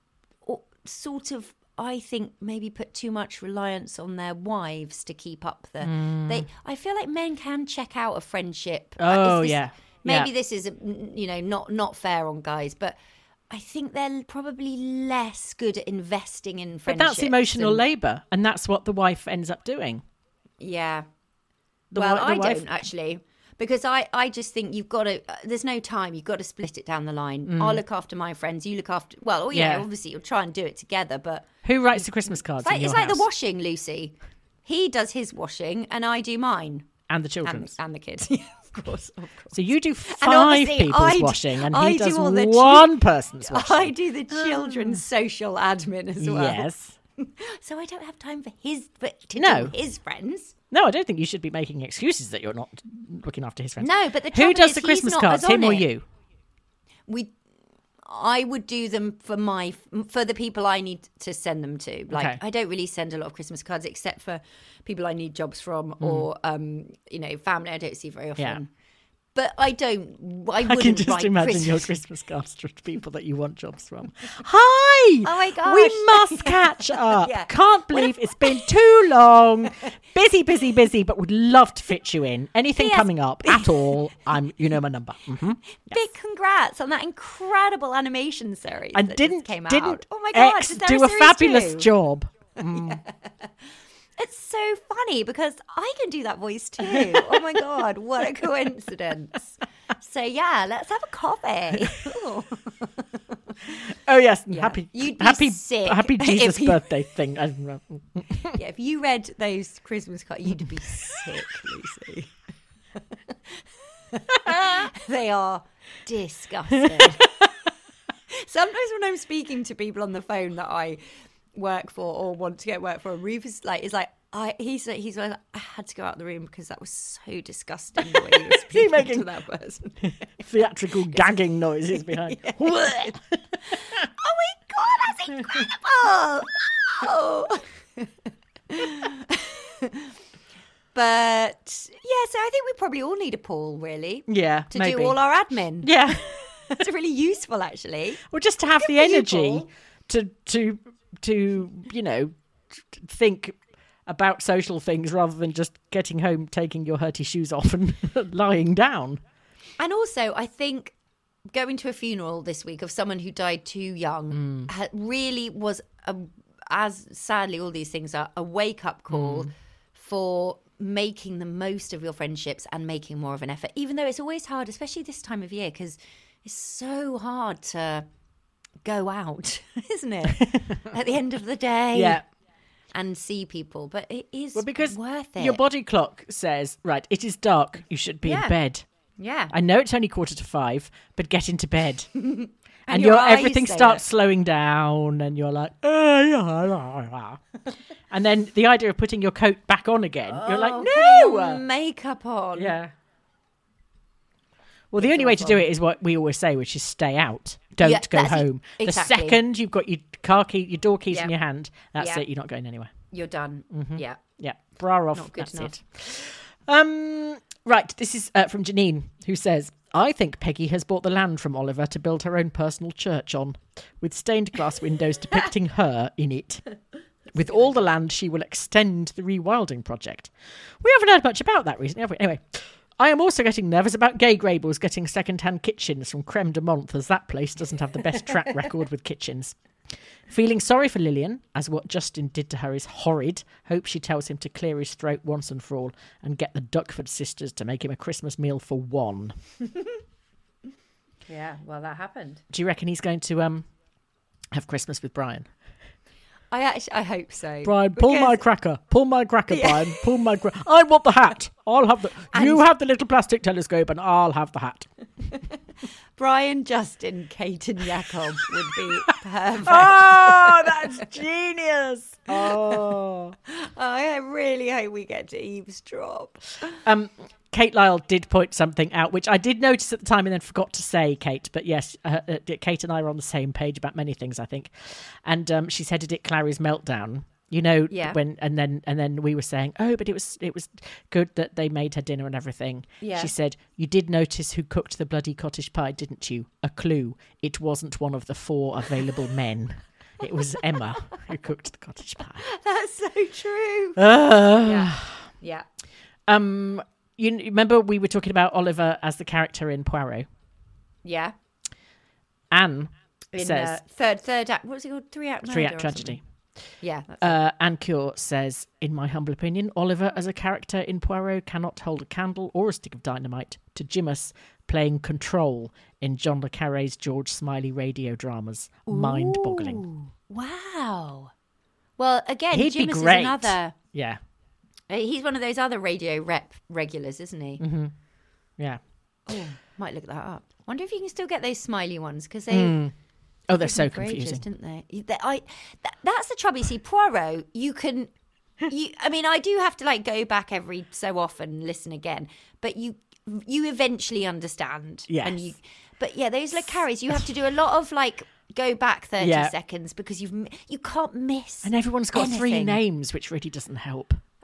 sort of, I think, maybe put too much reliance on their wives to keep up the... Mm. They, I feel like men can check out a friendship. Oh, this, yeah. Maybe yeah. this is, you know, not, not fair on guys, but... I think they're probably less good at investing in friendships. But that's emotional and... labour, and that's what the wife ends up doing. Yeah. The well, wi- I wife... don't actually, because I, I just think you've got to. Uh, there's no time. You've got to split it down the line. Mm. I'll look after my friends. You look after. Well, oh, yeah, yeah. Obviously, you'll try and do it together. But who writes the Christmas cards? It's like, in your it's like house? the washing, Lucy. He does his washing, and I do mine. And the children's. And, and the kids. Yeah, of course, of course. So you do five people's I washing and I he does do all the one chi- person's washing. I do the children's social admin as well. Yes. So I don't have time for his for, to no. do his friends. No, I don't think you should be making excuses that you're not looking after his friends. No, but the Who does is, the Christmas he's cards, not him or it. you? We... I would do them for my for the people I need to send them to. Like okay. I don't really send a lot of Christmas cards except for people I need jobs from mm. or um, you know, family I don't see very often. but I don't. I, I wouldn't can just write imagine Christmas. your Christmas cards to people that you want jobs from. Hi! Oh my gosh. We must catch up. Yeah. Can't believe it's been too long. Busy, busy, busy, but would love to fit you in. Anything Yes. coming up at all, I'm. You know my number. Mm-hmm. Big congrats on that incredible animation series. And that didn't just came didn't out. Oh my god! X is there do a, a series fabulous two? job? It's so funny because I can do that voice too. Oh my god! What a coincidence. So yeah, let's have a coffee. Ooh. Oh yes, Yeah. happy, You'd be happy, sick happy if Jesus you- birthday thing. I don't know. Yeah, if you read those Christmas cards, you'd be sick, Lucy. They are disgusting. Sometimes when I'm speaking to people on the phone that I work for or want to get work for, Rufus like is like I he's like, he's like I had to go out of the room because that was so disgusting the way you were speaking making- to that person. Theatrical gagging noises behind. Oh my god, that's incredible! Oh. But yeah, so I think we probably all need a Paul, really, Yeah, to maybe. do all our admin. Yeah, It's really useful, actually. or just to have Good the for you, energy Paul. to to to you know t- think about social things rather than just getting home, taking your hurty shoes off, and lying down. And also, I think going to a funeral this week of someone who died too young ha- really was, a, as sadly all these things are, a wake-up call for making the most of your friendships and making more of an effort, even though it's always hard, especially this time of year, because it's so hard to go out, isn't it? At the end of the day. Yeah. And see people. But it is Well, because worth it. your body clock says, right, it is dark, you should be Yeah. in bed. Yeah. I know it's only quarter to five, but get into bed. and your your eyes everything say starts it. slowing down, and you're like, "Ah, yeah, yeah, yeah." And then the idea of putting your coat back on again, you're like, Oh, no. put your makeup on. Yeah. Well, the only way to do it is what we always say, which is stay out. Don't Yeah, go that's it. home. Exactly. The second you've got your car key, your door keys in Yeah. your hand, that's Yeah. it. You're not going anywhere. You're done. Yeah. Yeah, bra off. Not good that's enough. it. Um, right, this is uh, from Janine, who says, I think Peggy has bought the land from Oliver to build her own personal church on, with stained glass windows depicting her in it. With all the land, she will extend the rewilding project. We haven't heard much about that recently, have we? Anyway, I am also getting nervous about Gay Grables getting second-hand kitchens from Creme de Menthe, as that place doesn't have the best track record with kitchens. Feeling sorry for Lillian, as what Justin did to her is horrid. Hope she tells him to clear his throat once and for all and get the Duckford sisters to make him a Christmas meal for one. Yeah, well, that happened. Do you reckon he's going to um have Christmas with Brian? I actually, I hope so. Brian, pull Because- my cracker. Pull my cracker, Brian. Pull my cracker. I want the hat. I'll have the... you have the little plastic telescope and I'll have the hat. Brian, Justin, Kate, and Jacob would be perfect. Oh, that's genius. Oh. I really hope we get to eavesdrop. Um, Kate Lyle did point something out, which I did notice at the time and then forgot to say, Kate. But yes, uh, uh, Kate and I are on the same page about many things, I think. And um, she said, "Did it Clary's meltdown?" You know, Yeah. when and then and then we were saying, "Oh, but it was it was good that they made her dinner and everything." Yeah. She said, "You did notice who cooked the bloody cottage pie, didn't you? A clue. It wasn't one of the four available men. It was Emma who cooked the cottage pie." That's so true. Uh, Yeah. Yeah. Um. You you remember we were talking about Oliver as the character in Poirot? Yeah. Anne In says uh, third, third act. What was it called? Three act. three Murder act or tragedy. something. Yeah. That's Uh, Anne Cure says, in my humble opinion, Oliver as a character in Poirot cannot hold a candle or a stick of dynamite to Jimus playing Control in John le Carré's George Smiley radio dramas. Mind-boggling. Ooh, wow. Well, again, He'd be Jimus is great. another. Yeah, uh, He's one of those other radio rep regulars, isn't he? Mm-hmm. yeah. Oh, might look that up. Wonder if you can still get those smiley ones because they. Mm. Oh, they're so took for ages, confusing. didn't they? You- they- I, that, that's the trouble. You see, Poirot, you can. You, I mean, I do have to like go back every so often and listen again, but you you eventually understand. Yes. And you, but yeah, those Le Carrés, you have to do a lot of like go back thirty Yeah. seconds because you've m- you can't miss. And everyone's got three anything. names, which really doesn't help.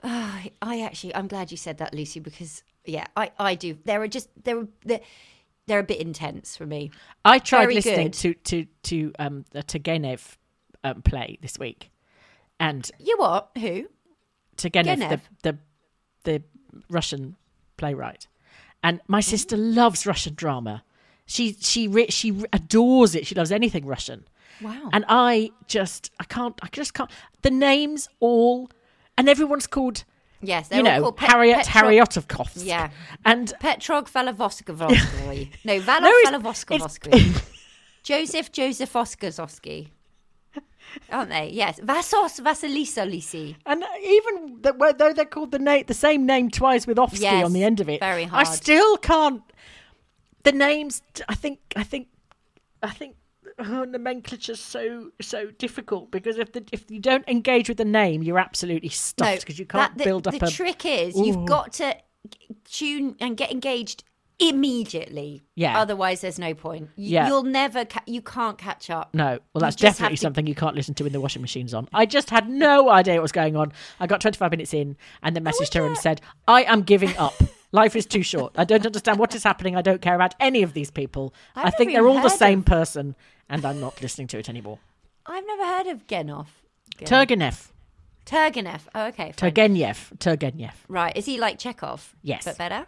Oh, I actually, I'm glad you said that, Lucy, because yeah, I, I do. There are just they're they're, they're a bit intense for me. I tried Very listening good. to to to um the Turgenev um, play this week, and You what? Who? Turgenev, the, Genev? the the Russian playwright, and my sister loves Russian drama. She she re- she adores it. She loves anything Russian. Wow. And I just I can't I just can't. The names all, and everyone's called. Yes, they're You all know, called Pet- Harriet Petrov- Harriotkovsky. Yeah. And Petrog Valovoskovsky. No, Valov No, it's- Valovoskovsky. Joseph Joseph Oskarzowski. Aren't they? Yes. Vasos Vasilissolisi. And even the, well, though they're called the name, the same name twice with Ofsky Yes, on the end of it, very I hard. still can't. The names, I think, I think, I think, oh, nomenclature's so so difficult because if the if you don't engage with the name, you're absolutely stuffed because you can't that- the, build up the a. trick is Ooh. you've got to tune and get engaged immediately. Yeah. Otherwise, there's no point. You, Yeah. You'll never. Ca- you can't catch up. No, well, that's You just definitely have to- something you can't listen to when the washing machine's on. I just had no idea what was going on. I got twenty-five minutes in and then messaged her and said, I am giving up. Life is too short. I don't understand what is happening. I don't care about any of these people. I've I think never they're all even the heard same of- person and I'm not listening to it anymore. I've never heard of Genov. Gen- Turgenev. Turgenev. Oh, okay. fine. Turgenev. Turgenev. Right. Is he like Chekhov? Yes. But better?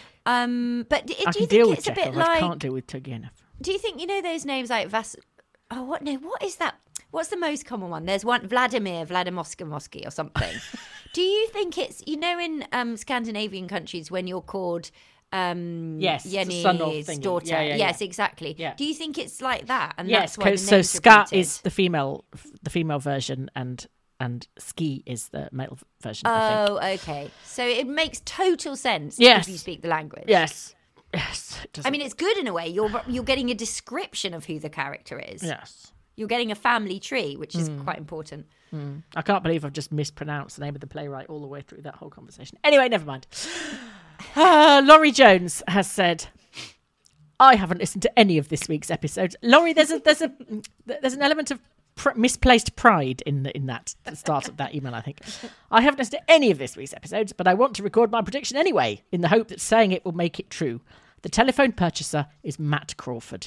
Um, but do, I do can you deal think with it's a bit Chekhov. I like... can't deal with Turgenev. Do you think, you know those names like Vas... Oh, what no? What is that? What's the most common one? There's one, Vladimir, Vladimorsky or something. Do you think it's, you know, in um, Scandinavian countries when you're called... Um, Yes, the Jenny's son of thingy. daughter. Yeah, yeah, yes, yeah. exactly. Yeah. Do you think it's like that? And Yes, that's why the 'cause- so name's Ska repeated? is the female, the female version, and and Ski is the male version. I think. Oh, okay. So it makes total sense Yes. if you speak the language. Yes, yes. It I doesn't- mean, it's good in a way. You're you're getting a description of who the character is. yes. You're getting a family tree, which is Hmm. quite important. I can't believe I've just mispronounced the name of the playwright all the way through that whole conversation. Anyway, never mind. Uh, Laurie Jones has said, "I haven't listened to any of this week's episodes." Laurie, there's a there's a there's an element of pr- misplaced pride in in that the start of that email. I think I haven't listened to any of this week's episodes, but I want to record my prediction anyway, in the hope that saying it will make it true. The telephone purchaser is Matt Crawford.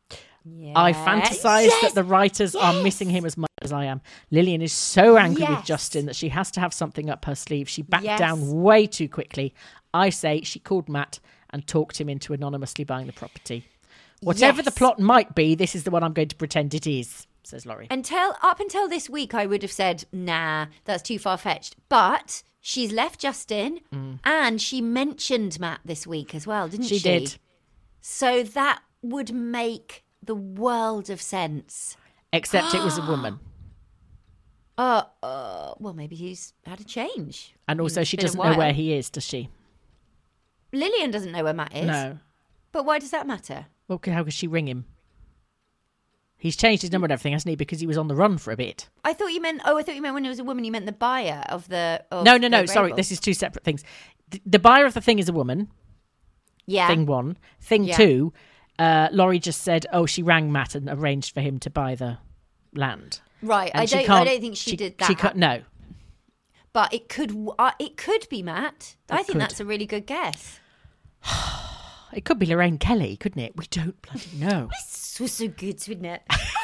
I fantasise Yes! that the writers are missing him as much as I am. Lillian is so angry with Yes. Justin that she has to have something up her sleeve. She backed Yes. down way too quickly. I say she called Matt and talked him into anonymously buying the property. Whatever Yes. the plot might be, this is the one I'm going to pretend it is, says Laurie. Until up until this week, I would have said, "Nah, that's too far fetched." But she's left Justin, and she mentioned Matt this week as well, didn't she? She did. So that would make the world of sense. Except it was a woman. Uh, uh, well, maybe he's had a change. And also, It's she been a doesn't know where while. he is, does she? Lillian doesn't know where Matt is. No. But why does that matter? Well, how could she ring him? He's changed his number and everything, hasn't he? Because he was on the run for a bit. I thought you meant. Oh, I thought you meant when it was a woman. You meant the buyer of the. Of No, no, the no. Sorry, Grable. this is two separate things. The, the buyer of the thing is a woman. Yeah. Thing one. Thing Yeah. two, uh, Laurie just said, oh, she rang Matt and arranged for him to buy the land. Right. And I she don't. I can't- don't think she, did that. She can't, no. But it could. Uh, it could be Matt. I think could. that's a really good guess. It could be Lorraine Kelly, couldn't it? We don't bloody know. So so good, wouldn't it?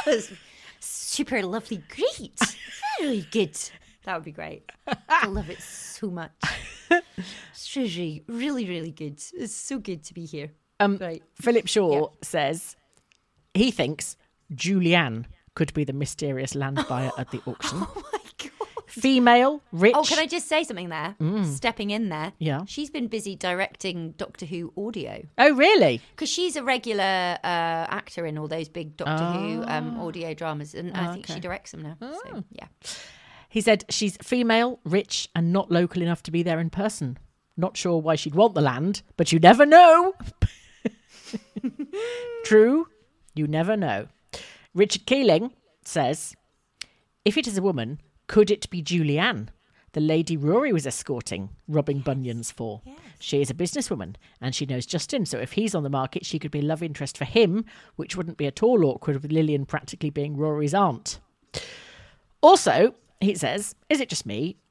Super lovely, great, very good. That would be great. I love it so much. It's really, really, really good. It's so good to be here. Um, Right. Philip Shaw Yeah. says he thinks Julianne could be the mysterious land buyer at the auction. Oh my god. Female, rich. Oh, can I just say something there? Stepping in there. Yeah. She's been busy directing Doctor Who audio. Oh, really? Because she's a regular uh, actor in all those big Doctor Who um, audio dramas. And I think she okay. directs them now. So, yeah. He said she's female, rich, and not local enough to be there in person. Not sure why she'd want the land, but you never know. True, you never know. Richard Keeling says, if it is a woman, could it be Julianne, the lady Rory was escorting, robbing bunions for? She is a businesswoman, and she knows Justin, so if he's on the market, she could be a love interest for him, which wouldn't be at all awkward with Lillian practically being Rory's aunt. Also, he says, is it just me,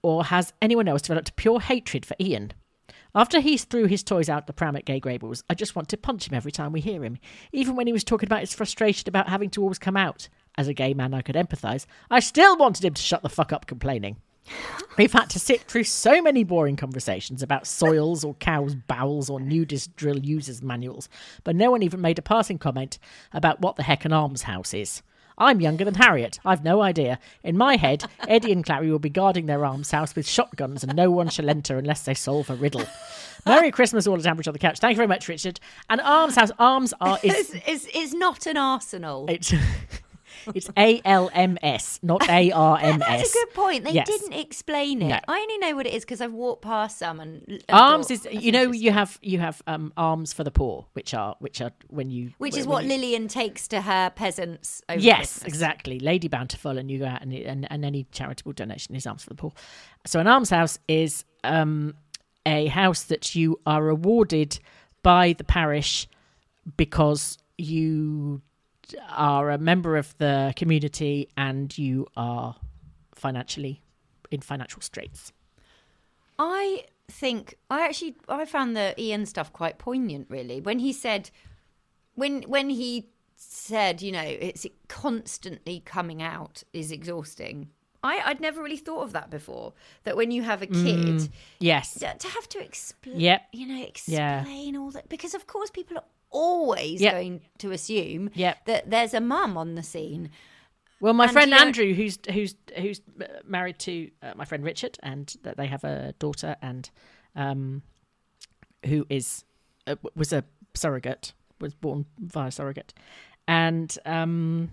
or has anyone else developed pure hatred for Ian? After he threw his toys out the pram at Gay Grables, I just want to punch him every time we hear him. Even when he was talking about his frustration about having to always come out. As a gay man, I could empathise. I still wanted him to shut the fuck up complaining. We've had to sit through so many boring conversations about soils or cows' bowels or nudist drill users' manuals, but no one even made a passing comment about what the heck an almshouse is. I'm younger than Harriet. I've no idea. In my head, Eddie and Clary will be guarding their almshouse with shotguns and no one shall enter unless they solve a riddle. Merry Christmas all at Ambridge on the Couch. Thank you very much, Richard. An almshouse, arms are... Is, is, is not an arsenal. It's... It's A L M S, not A R M S. That's a good point. They yes. didn't explain it. No. I only know what it is because I've walked past some and, and arms thought, is you know you have you have um, arms for the poor, which are which are when you which when, is what you, Lillian takes to her peasants. Over yes, Christmas. exactly. Lady Bountiful, and you go out and, and and any charitable donation is arms for the poor. So an almshouse is um, a house that you are awarded by the parish because you are a member of the community and you are financially in financial straits. I think I actually I found the Ian stuff quite poignant, really, when he said when when he said, you know, it's constantly coming out is exhausting. I, I'd never really thought of that before, that when you have a kid, mm, yes, to, to have to explain, yep. you know, explain yeah. all that, because of course people are always yep. going to assume yep. that there's a mum on the scene. Well, my and friend you know, Andrew, who's who's who's married to uh, my friend Richard, and that they have a daughter, and um, who is uh, was a surrogate, was born via surrogate, and um,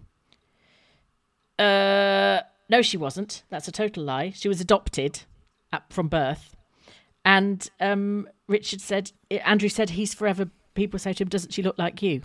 uh, no, she wasn't. That's a total lie. She was adopted at, from birth, and um, Richard said, Andrew said, he's forever. People say to him, "Doesn't she look like you?"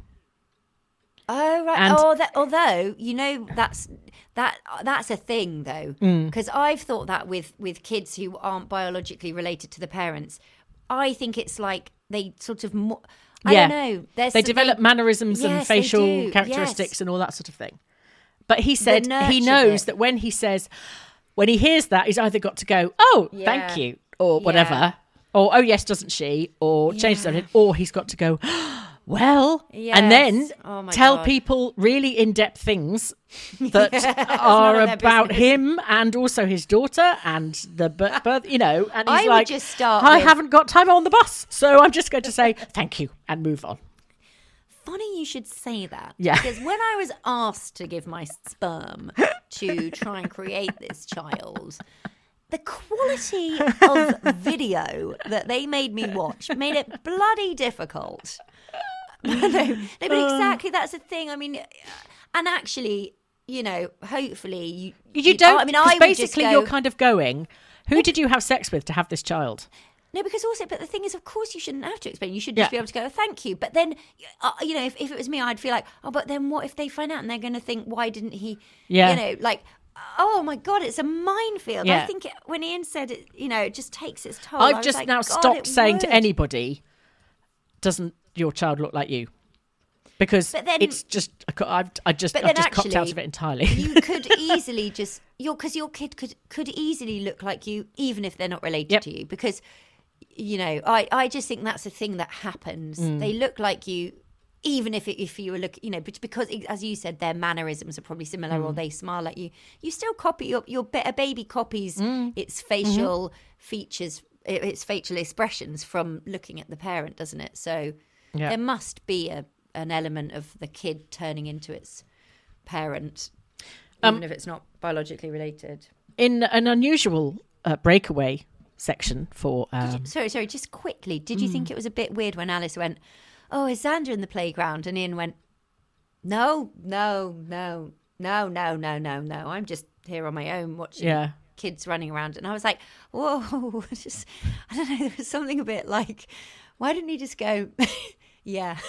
Oh right. And, oh, that, although you know that's that that's a thing though, because mm. I've thought that with with kids who aren't biologically related to the parents, I think it's like they sort of. Mo- I yeah. don't know. There's they develop mannerisms yes, and facial characteristics yes. and all that sort of thing. But he said he knows bit. that when he says, when he hears that, he's either got to go, "Oh, yeah. thank you," or whatever, yeah. or "Oh yes, doesn't she?" or yeah. change something, or he's got to go. Well, yes. and then oh my tell God. people really in-depth things that yeah, are about business. him and also his daughter and the birth, birth you know. And he's I like, would just start I with... haven't got time on the bus, so I'm just going to say thank you and move on. Funny you should say that. Yeah. Because when I was asked to give my sperm to try and create this child, the quality of video that they made me watch made it bloody difficult. no, no, but exactly, that's the thing. I mean, and actually, you know, hopefully you You, you don't. I mean, I would basically just go, you're kind of going. Who did you have sex with to have this child? No, because also, but the thing is, of course, you shouldn't have to explain. You should just Yeah. be able to go, thank you. But then, uh, you know, if, if it was me, I'd feel like, oh, but then what if they find out and they're going to think, why didn't he, Yeah. you know, like, oh my God, it's a minefield. Yeah. I think it, when Ian said it, you know, it just takes its toll. I I've was just like, now God, stopped it saying would. to anybody, doesn't your child look like you? Because But then- it's just, I cou- I've, I just, But I've then just copped out actually, of it entirely. You could easily just, your because your kid could could easily look like you, even if they're not related Yep. to you. Because, you know, I, I just think that's a thing that happens. Mm. They look like you, even if it, if you were looking, you know, but because, as you said, their mannerisms are probably similar, Mm. or they smile like you. You still copy your your ba- a baby copies Mm. its facial Mm-hmm. features, its facial expressions from looking at the parent, doesn't it? So Yeah. there must be a an element of the kid turning into its parent, even Um, if it's not biologically related. In an unusual uh, breakaway section for... Um, Sorry, sorry, just quickly, did you think it was a bit weird when Alice went, oh, is Xander in the playground? And Ian went, no, no, no, no, no, no, no, no. I'm just here on my own watching Yeah. kids running around. And I was like, whoa, just, I don't know, there was something a bit like, why didn't he just go, yeah.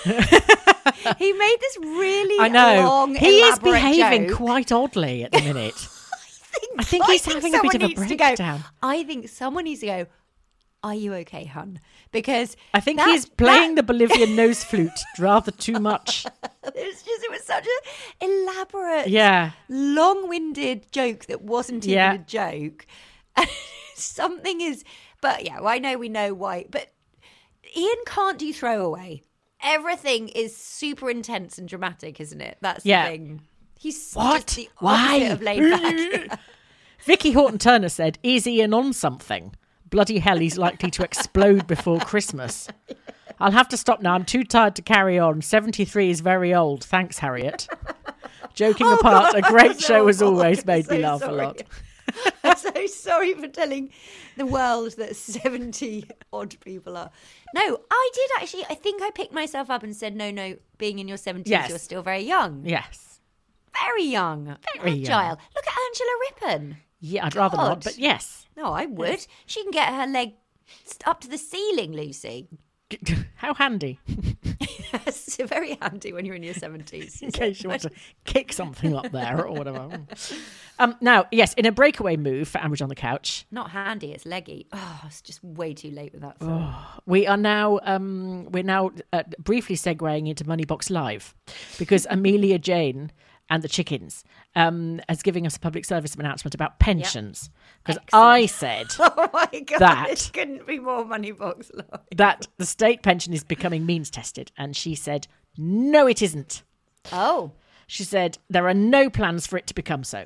He made this really I know. long, He is elaborate behaving joke. quite oddly at the minute. think, I think he's having a bit someone of a needs to breakdown. Go, I think someone needs to go, are you okay, hun? Because I think that- he's playing that- the Bolivian nose flute rather too much. It was just, it was such an elaborate, Yeah. long-winded joke that wasn't even Yeah. a joke. Something is, but yeah, well, I know we know why, but Ian can't do throwaway. Everything is super intense and dramatic, isn't it? That's Yeah. the thing. He's What? just the Why? opposite of laid back. Vicky Horton-Turner said, is Ian on something? Bloody hell, he's likely to explode before Christmas. I'll have to stop now. I'm too tired to carry on. seventy-three is very old. Thanks, Harriet. Joking Oh, apart, God, a great that's show has awful. always I'm made me so laugh sorry. a lot. I'm so sorry for telling the world that seventy odd people are. No, I did actually. I think I picked myself up and said, no, no, being in your seventies, Yes. you're still very young. Yes. Very young. Very agile. young. Look at Angela Rippon. Yeah, I'd rather not, God. but yes. No, I would. She can get her leg up to the ceiling, Lucy. How handy. It's very handy when you're in your seventies. In case you want to kick something up there or whatever. Um, now, yes, in a breakaway move for Ambridge on the Couch, Not handy, it's leggy. Oh, it's just way too late with that film. we are now um, we're now uh, briefly segueing into Moneybox Live because Amelia Jane and the Chickens um, is giving us a public service announcement about pensions. Because I said Oh my God, That- this couldn't be more money box live. that the state pension is becoming means tested, and she said, no, it isn't. Oh, She said, there are no plans for it to become so.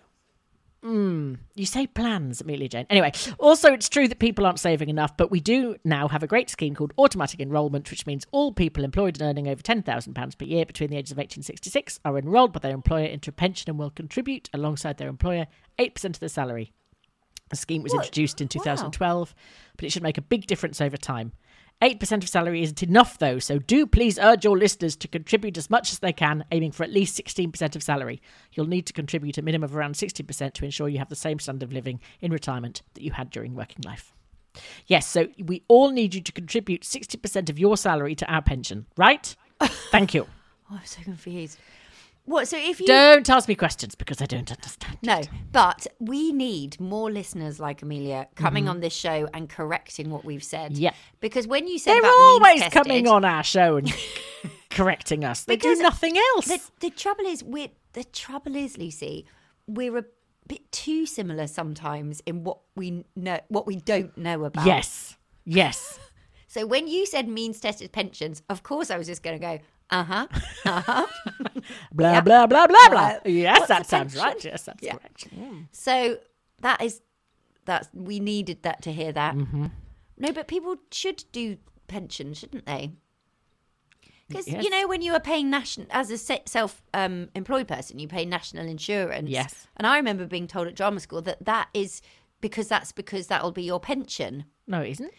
Mm, you say plans, Amelia Jane. Anyway, also it's true that people aren't saving enough, but we do now have a great scheme called automatic enrolment, which means all people employed and earning over ten thousand pounds per year between the ages of eighteen and sixty-six are enrolled by their employer into a pension and will contribute, alongside their employer, eight percent of their salary. The scheme was What? introduced in two thousand twelve, Wow. but it should make a big difference over time. eight percent of salary isn't enough, though, so do please urge your listeners to contribute as much as they can, aiming for at least sixteen percent of salary. You'll need to contribute a minimum of around sixty percent to ensure you have the same standard of living in retirement that you had during working life. Yes, so we all need you to contribute sixty percent of your salary to our pension, right? Thank you. oh, I'm so confused. What? So if you Don't ask me questions because I don't understand. no, but we need more listeners like Amelia coming on this show and correcting what we've said. Yeah. because when you said They're about the means always tested, coming on our show and correcting us. They Because do nothing else. The, the trouble is, we're the trouble is, Lucy, we're a bit too similar sometimes in what we know, what we don't know about. Yes. Yes. So when you said means tested pensions, of course I was just going to go, uh huh, uh huh. Blah, Yeah. blah, blah, blah, blah. Uh, Yes, what's that the sounds pension? right. Yes, that's Yeah. correct. Mm. So that is that's we needed that to hear that. Mm-hmm. No, but people should do pension, shouldn't they? Because Yes. you know, when you are paying national as a se- self-employed person, you pay national insurance. Yes. And I remember being told at drama school that that is because that's because that will be your pension. No, it isn't.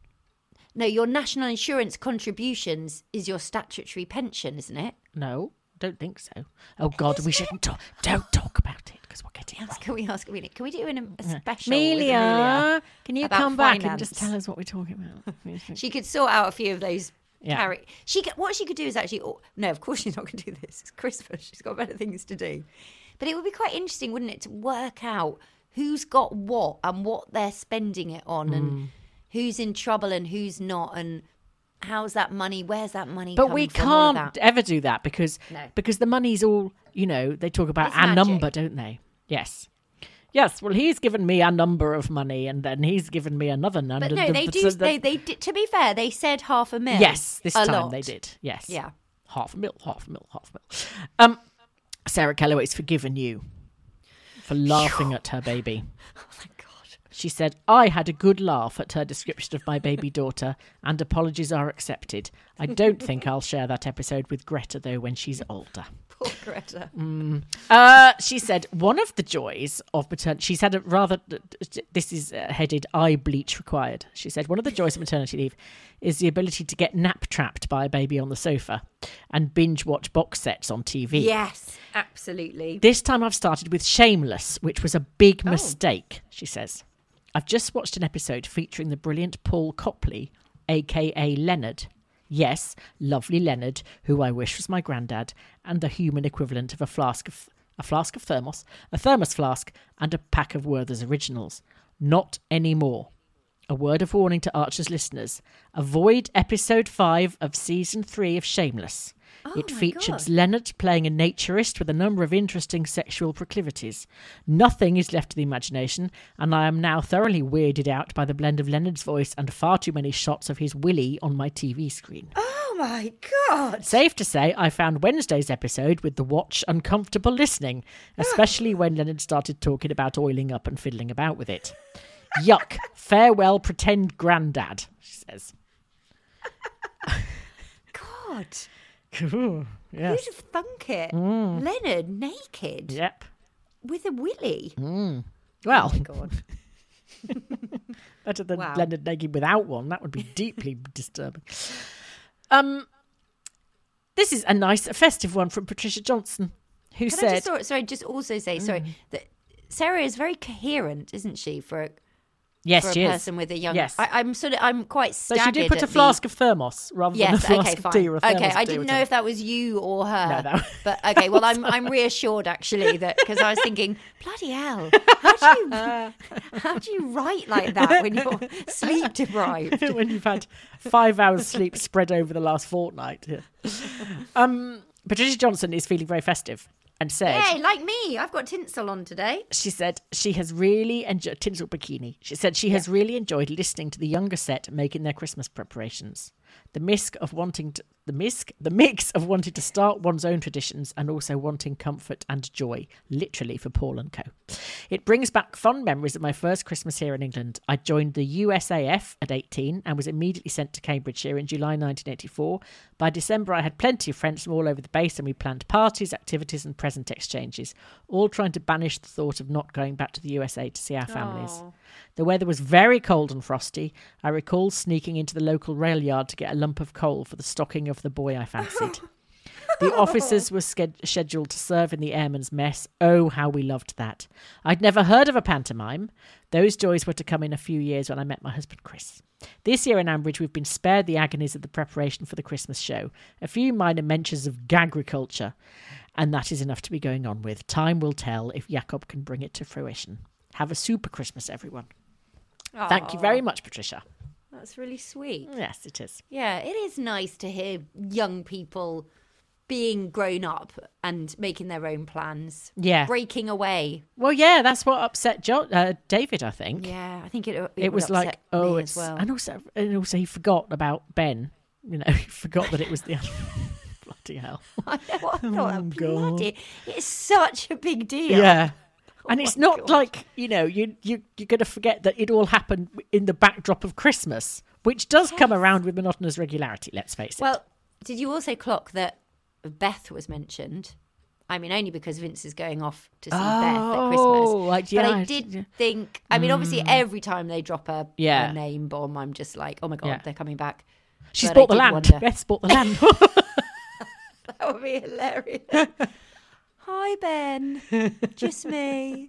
No, your national insurance contributions is your statutory pension, isn't it? No, don't think so. Oh, God, we shouldn't talk. Don't talk about it because we'll get it wrong. Can we ask Amelia? Can we do an, a special with Amelia, Amelia can you about come back and just finance? tell us what we're talking about? She could sort out a few of those. Yeah. Carry. She could, what she could do is actually. Oh, no, of course she's not going to do this. It's Christmas. She's got better things to do. But it would be quite interesting, wouldn't it, to work out who's got what and what they're spending it on, Hmm. and who's in trouble and who's not, and how's that money? Where's that money? But come we from, all of can't that. ever do that because No. because the money's all, you know, they talk about It's our magic. number, don't they? Yes. Yes, well, he's given me a number of money and then he's given me another number. But no, they do. They, they did. To be fair, they said half a mil. Yes, this a time lot. they did. Yes. Yeah. Half a mil, half a mil, half a mil. Um, Sarah Kellaway's forgiven you for laughing at her baby. Oh my god. She said, I had a good laugh at her description of my baby daughter and apologies are accepted. I don't think I'll share that episode with Greta, though, when she's older. Poor Greta. Uh, she said, one of the joys of maternity... She's had a rather... This is uh, headed, eye bleach required. She said, one of the joys of maternity leave is the ability to get nap-trapped by a baby on the sofa and binge-watch box sets on T V. Yes, absolutely. This time I've started with Shameless, which was a big Oh. mistake, she says. I've just watched an episode featuring the brilliant Paul Copley, a k a. Leonard. Yes, lovely Leonard, who I wish was my granddad, and the human equivalent of a flask of a flask of thermos, a thermos flask, and a pack of Werther's Originals. Not anymore. A word of warning to Archer's listeners. Avoid episode five of season three of Shameless. Oh it my featured God. Leonard playing a naturist with a number of interesting sexual proclivities. Nothing is left to the imagination, and I am now thoroughly weirded out by the blend of Leonard's voice and far too many shots of his willy on my T V screen. Oh my God. Safe to say, I found Wednesday's episode with the watch uncomfortable listening, especially when Leonard started talking about oiling up and fiddling about with it. Yuck. Farewell, pretend granddad, she says. God. Ooh, yes. Who'd have thunk it? Leonard naked Yep. with a willy. Well, Oh my God. better than Wow. Leonard naked without one. That would be deeply disturbing. Um, This is a nice, a festive one from Patricia Johnson, who Can said... I just, sorry, sorry, just also say, sorry, that Sarah is very coherent, isn't she, for a, Yes, for a she is. person with a young... Yes. I, I'm sort of, I'm quite But staggered she did put a at the- flask of thermos rather Yes, than a flask okay, of fine. tea or a thermos Okay, of I tea didn't or know something. if that was you or her. No, that- But okay, well, I'm I'm reassured actually that because I was thinking, bloody hell, how do you how do you write like that when you're sleep deprived? when you've had five hours sleep spread over the last fortnight. Yeah. Um, Patricia Johnson is feeling very festive and said... Hey, like me, I've got tinsel on today. She said she has really enjoyed tinsel bikini. She said she has really enjoyed listening to the younger set making their Christmas preparations. The mix of wanting to, the mix, the mix of wanting to start one's own traditions and also wanting comfort and joy, literally for Paul and co. It brings back fond memories of my first Christmas here in England. I joined the U S A F at eighteen and was immediately sent to Cambridgeshire in July nineteen eighty-four. By December, I had plenty of friends from all over the base and we planned parties, activities and present exchanges, all trying to banish the thought of not going back to the U S A to see our families. Oh. The weather was very cold and frosty. I recall sneaking into the local rail yard to get a lump of coal for the stocking of the boy I fancied. The officers were sched- scheduled to serve in the airman's mess. Oh, how we loved that. I'd never heard of a pantomime. Those joys were to come in a few years when I met my husband, Chris. This year in Ambridge, we've been spared the agonies of the preparation for the Christmas show. A few minor mentions of gagriculture, and that is enough to be going on with. Time will tell if Jacob can bring it to fruition. Have a super Christmas, everyone. Thank you very much, Patricia. That's really sweet. Yes, it is. Yeah, it is nice to hear young people being grown up and making their own plans. Yeah. Breaking away. Well, yeah, that's what upset jo- uh, David, I think. Yeah, I think it it, It, would was like, upset oh, me it's... as well. And also, and also he forgot about Ben. You know, he forgot that it was the... Bloody hell. I know, I thought Oh, that God. bloody... It's such a big deal. Yeah. And Oh it's my not God. like, you know, you, you, you're going to forget that it all happened in the backdrop of Christmas, which does come around with monotonous regularity, let's face it. Well, did you also clock that Beth was mentioned? I mean, only because Vince is going off to see Beth at Christmas. Oh, like, yeah, but I I- did yeah. think, I mean, obviously, every time they drop a, Yeah. a name bomb, I'm just like, oh my God, Yeah. they're coming back. She's But I bought the did land. wonder- Beth's bought the land. That would be hilarious. Hi, Ben. Just me.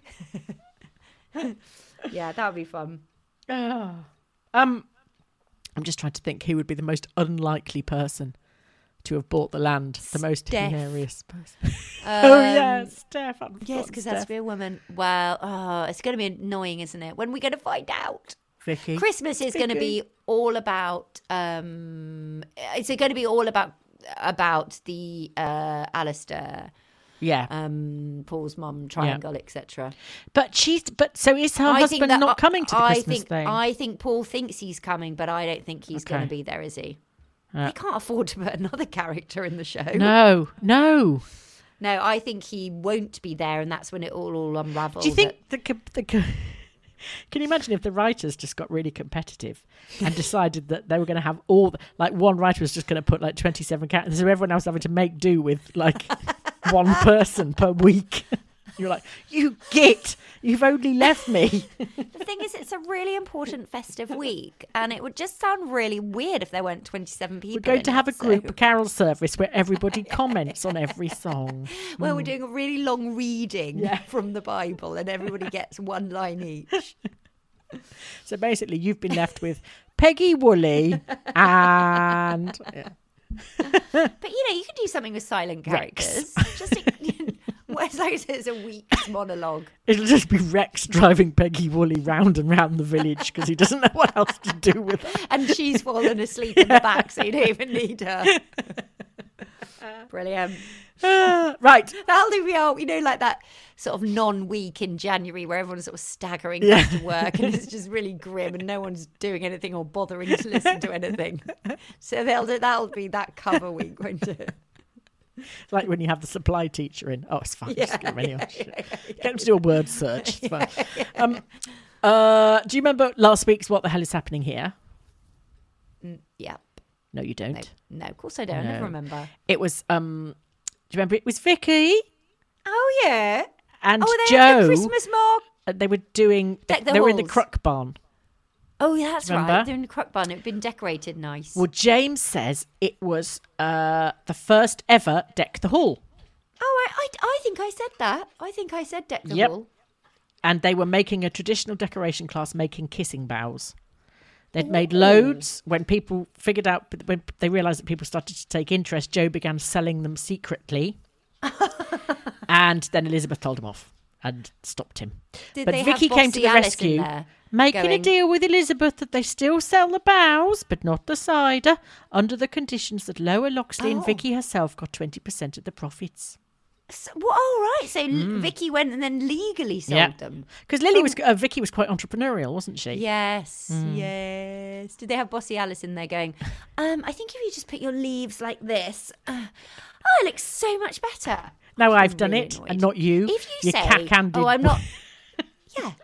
Yeah, that would be fun. Oh. Um, I'm just trying to think who would be the most unlikely person to have bought the land. The most Steph. hilarious person. oh, Um, yeah, Steph. I'd Yes, forgotten because that's Steph. be a woman. Well, oh, it's going to be annoying, isn't it? When are we going to find out? Vicky. Christmas is going to be all about. Um, it's going to be all about about the uh, Alistair, Yeah. um, Paul's mum triangle, et cetera. But she's, but so is her I husband think that not coming to the I Christmas think, thing? I think Paul thinks he's coming, but I don't think he's going Okay. to be there, is he? Uh, he can't afford to put another character in the show. No, no. No, I think he won't be there, and that's when it all, all unravels. Do you think the, co- the co- can you imagine if the writers just got really competitive and decided that they were going to have all the, like one writer was just going to put like twenty-seven characters, so everyone else having to make do with like one person per week. You're like, you git, you've only left me. The thing is, it's a really important festive week, and it would just sound really weird if there weren't twenty-seven people. We're going in to have it, a group so- carol service where everybody comments on every song. where we're doing a really long reading Yeah. from the Bible, and everybody gets one line each. So basically, you've been left with Peggy Woolley and yeah. But you know, you could do something with silent Rex. characters. Just It's like it's a week's monologue. It'll just be Rex driving Peggy Woolley round and round the village because he doesn't know what else to do with her. And she's fallen asleep in the back, so you don't even need her. Brilliant. Uh, right. That'll do me out, you know, like that sort of non-week in January where everyone's sort of staggering Yeah. back to work and it's just really grim and no one's doing anything or bothering to listen to anything. So they'll do, that'll be that cover week, won't it? Like when you have the supply teacher in. Oh, it's fine. Yeah, Just get, anyway. yeah, yeah, yeah. Get them to do a word search. It's fine. Um, uh, do you remember last week's What the Hell is Happening Here? Mm, yeah. No, you don't. No, no, of course I don't. I never No. remember. It was, um, do you remember? It was Vicky Oh, yeah. and Oh, they had the Joe. Christmas mark. uh, They were doing, they, Deck the they were in the halls. Crook Barn. Oh, yeah, that's Remember? right. They're in the crock bun. It had been decorated nice. Well, James says it was uh, the first ever Deck the Hall. Oh, I, I, I think I said that. I think I said deck the Yep. hall. And they were making a traditional decoration class making kissing bows. They'd made loads. When people figured out, when they realised that people started to take interest, Joe began selling them secretly. And then Elizabeth told him off and stopped him. Did but they Vicky have came to Bossy the Alice rescue, in there making a going, deal with Elizabeth that they still sell the bows, but not the cider, under the conditions that Lower Loxley and Oh. Vicky herself got twenty percent of the profits. So, well, oh, right. So Vicky went and then legally sold Yeah. them. Because Lily was, uh, Vicky was quite entrepreneurial, wasn't she? Yes, yes. Did they have Bossy Alice in there going, um, I think if you just put your leaves like this, uh, oh, it looks so much better. Now I'm I've done really it, annoyed. and not you. If you you say, cack-handed. oh, I'm not, yeah.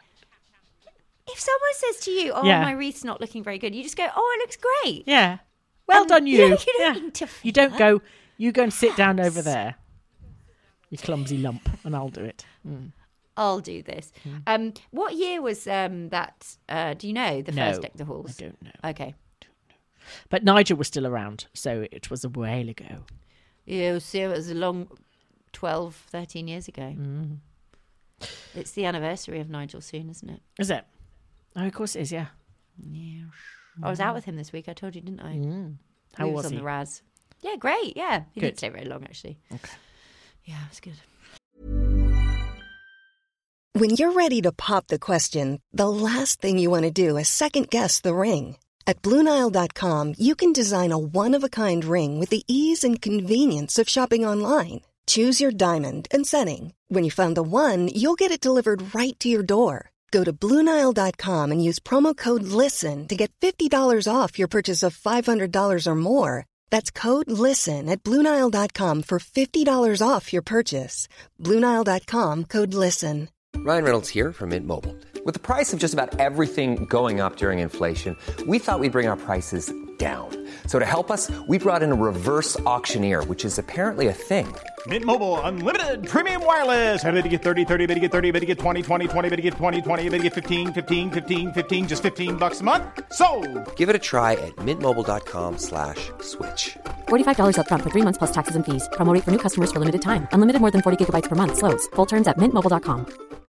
If someone says to you, oh, Yeah. my wreath's not looking very good, you just go, oh, it looks great. Yeah. Well Um, done, you you. don't- you don't Yeah. interfere. You don't go, you go and sit down over there, you clumsy lump, and I'll do it. Mm. I'll do this. Um, what year was um, that? Uh, do you know the No, first Deck the Halls? I don't know. Okay. But Nigel was still around, so it was a while ago. Yeah, so it was a long twelve, thirteen years ago. Mm. It's the anniversary of Nigel soon, isn't it? Is it? Oh, of course it is, yeah. Yeah. I was out with him this week. I told you, didn't I? Mm. How he was, was on he? the Raz. Yeah, great. Yeah, he Good. didn't stay very long actually. Okay. Yeah, it was good. When you're ready to pop the question, the last thing you want to do is second-guess the ring. At Blue Nile dot com, you can design a one-of-a-kind ring with the ease and convenience of shopping online. Choose your diamond and setting. When you find the one, you'll get it delivered right to your door. Go to Blue Nile dot com and use promo code LISTEN to get fifty dollars off your purchase of five hundred dollars or more. That's code LISTEN at Blue Nile dot com for fifty dollars off your purchase. Blue Nile dot com, code LISTEN. Ryan Reynolds here from Mint Mobile. With the price of just about everything going up during inflation, we thought we'd bring our prices down. So to help us, we brought in a reverse auctioneer, which is apparently a thing. Mint Mobile Unlimited Premium Wireless. How to get thirty, thirty, how to get thirty, how to get twenty, twenty, twenty, how to get twenty, twenty, how to get fifteen, fifteen, fifteen, fifteen, just fifteen bucks a month? Sold! Give it a try at mintmobile.com slash switch. forty-five dollars up front for three months plus taxes and fees. Promo rate for new customers for limited time. Unlimited more than forty gigabytes per month. Slows full terms at mint mobile dot com.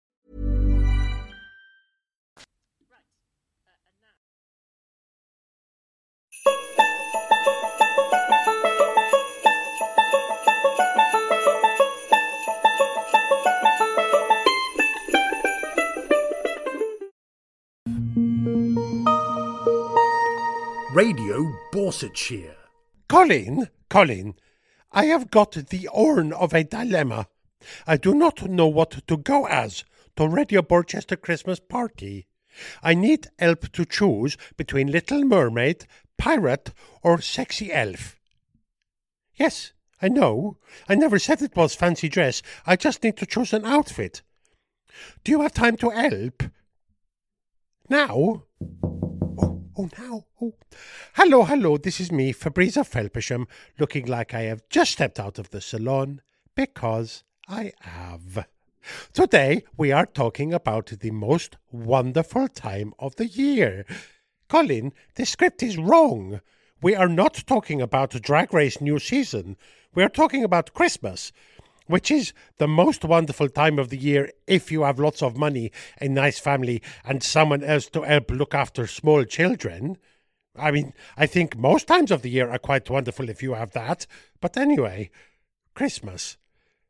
Radio Borsetshire. Colin, Colin, I have got the urn of a dilemma. I do not know what to go as to Radio Borchester Christmas party. I need help to choose between Little Mermaid, Pirate, or Sexy Elf. Yes, I know. I never said it was fancy dress. I just need to choose an outfit. Do you have time to help? Now? Oh, oh, now. Oh. Hello, hello, this is me, Fabriza Felpersham, looking like I have just stepped out of the salon, because I have. Today, we are talking about the most wonderful time of the year. Colin, the script is wrong. We are not talking about Drag Race New Season. We are talking about Christmas, which is the most wonderful time of the year if you have lots of money, a nice family, and someone else to help look after small children. I mean, I think most times of the year are quite wonderful if you have that. But anyway, Christmas.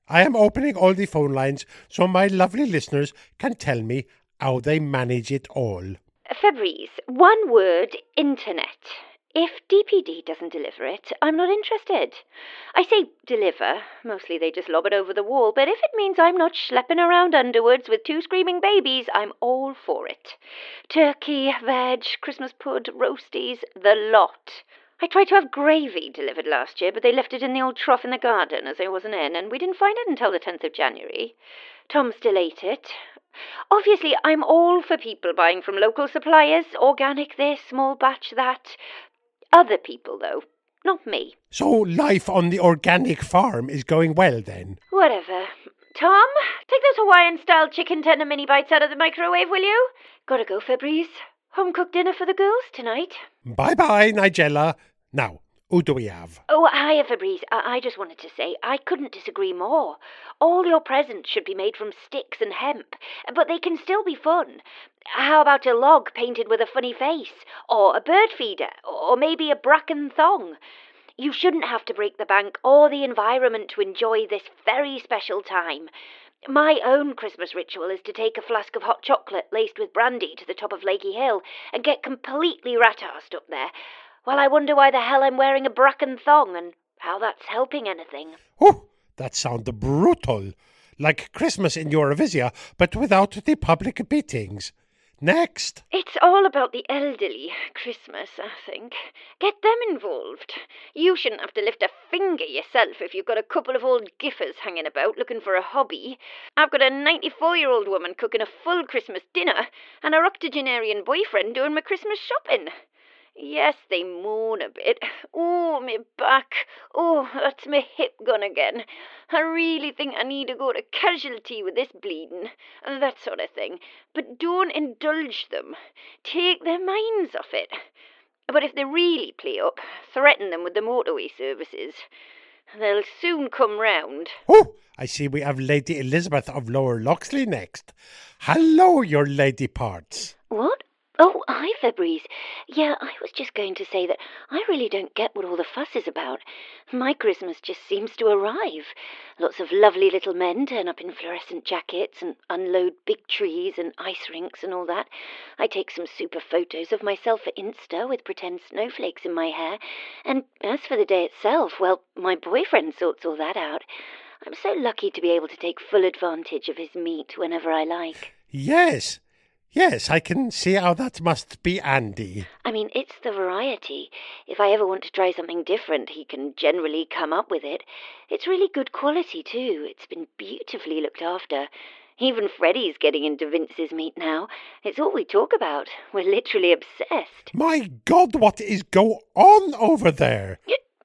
I am opening all the phone lines so my lovely listeners can tell me how they manage it all. Fabrice, one word, internet. If D P D doesn't deliver it, I'm not interested. I say deliver, mostly they just lob it over the wall, but if it means I'm not schlepping around Underwoods with two screaming babies, I'm all for it. Turkey, veg, Christmas pud, roasties, the lot. I tried to have gravy delivered last year, but they left it in the old trough in the garden as I wasn't in, and we didn't find it until the tenth of January. Tom still ate it. Obviously, I'm all for people buying from local suppliers, organic this, small batch that. Other people, though, not me. So life on the organic farm is going well, then? Whatever. Tom, take those Hawaiian-style chicken tender mini bites out of the microwave, will you? Gotta go, Fabrice. Home-cooked dinner for the girls tonight. Bye-bye, Nigella. Now, who do we have? Oh, hiya, Fabrice. I-, I just wanted to say I couldn't disagree more. All your presents should be made from sticks and hemp, but they can still be fun. How about a log painted with a funny face? Or a bird feeder? Or maybe a bracken thong? You shouldn't have to break the bank or the environment to enjoy this very special time. My own Christmas ritual is to take a flask of hot chocolate laced with brandy to the top of Lakey Hill and get completely rat-arsed up there, while I wonder why the hell I'm wearing a bracken thong and how that's helping anything. Oh, that sounded brutal. Like Christmas in Eurovisia, but without the public beatings. Next. It's all about the elderly Christmas, I think. Get them involved. You shouldn't have to lift a finger yourself if you've got a couple of old giffers hanging about looking for a hobby. I've got a ninety-four-year-old woman cooking a full Christmas dinner and a octogenarian boyfriend doing my Christmas shopping. Yes, they moan a bit. Oh, me back. Oh, that's my hip gone again. I really think I need to go to casualty with this bleeding. That sort of thing. But don't indulge them. Take their minds off it. But if they really play up, threaten them with the motorway services. They'll soon come round. Oh, I see we have Lady Elizabeth of Lower Loxley next. Hello, your lady parts. What? Oh, hi, Fabrice. Yeah, I was just going to say that I really don't get what all the fuss is about. My Christmas just seems to arrive. Lots of lovely little men turn up in fluorescent jackets and unload big trees and ice rinks and all that. I take some super photos of myself for Insta with pretend snowflakes in my hair. And as for the day itself, well, my boyfriend sorts all that out. I'm so lucky to be able to take full advantage of his meat whenever I like. Yes. Yes, I can see how that must be Andy. I mean, it's the variety. If I ever want to try something different, he can generally come up with it. It's really good quality, too. It's been beautifully looked after. Even Freddie's getting into Vince's meat now. It's all we talk about. We're literally obsessed. My God, what is going on over there?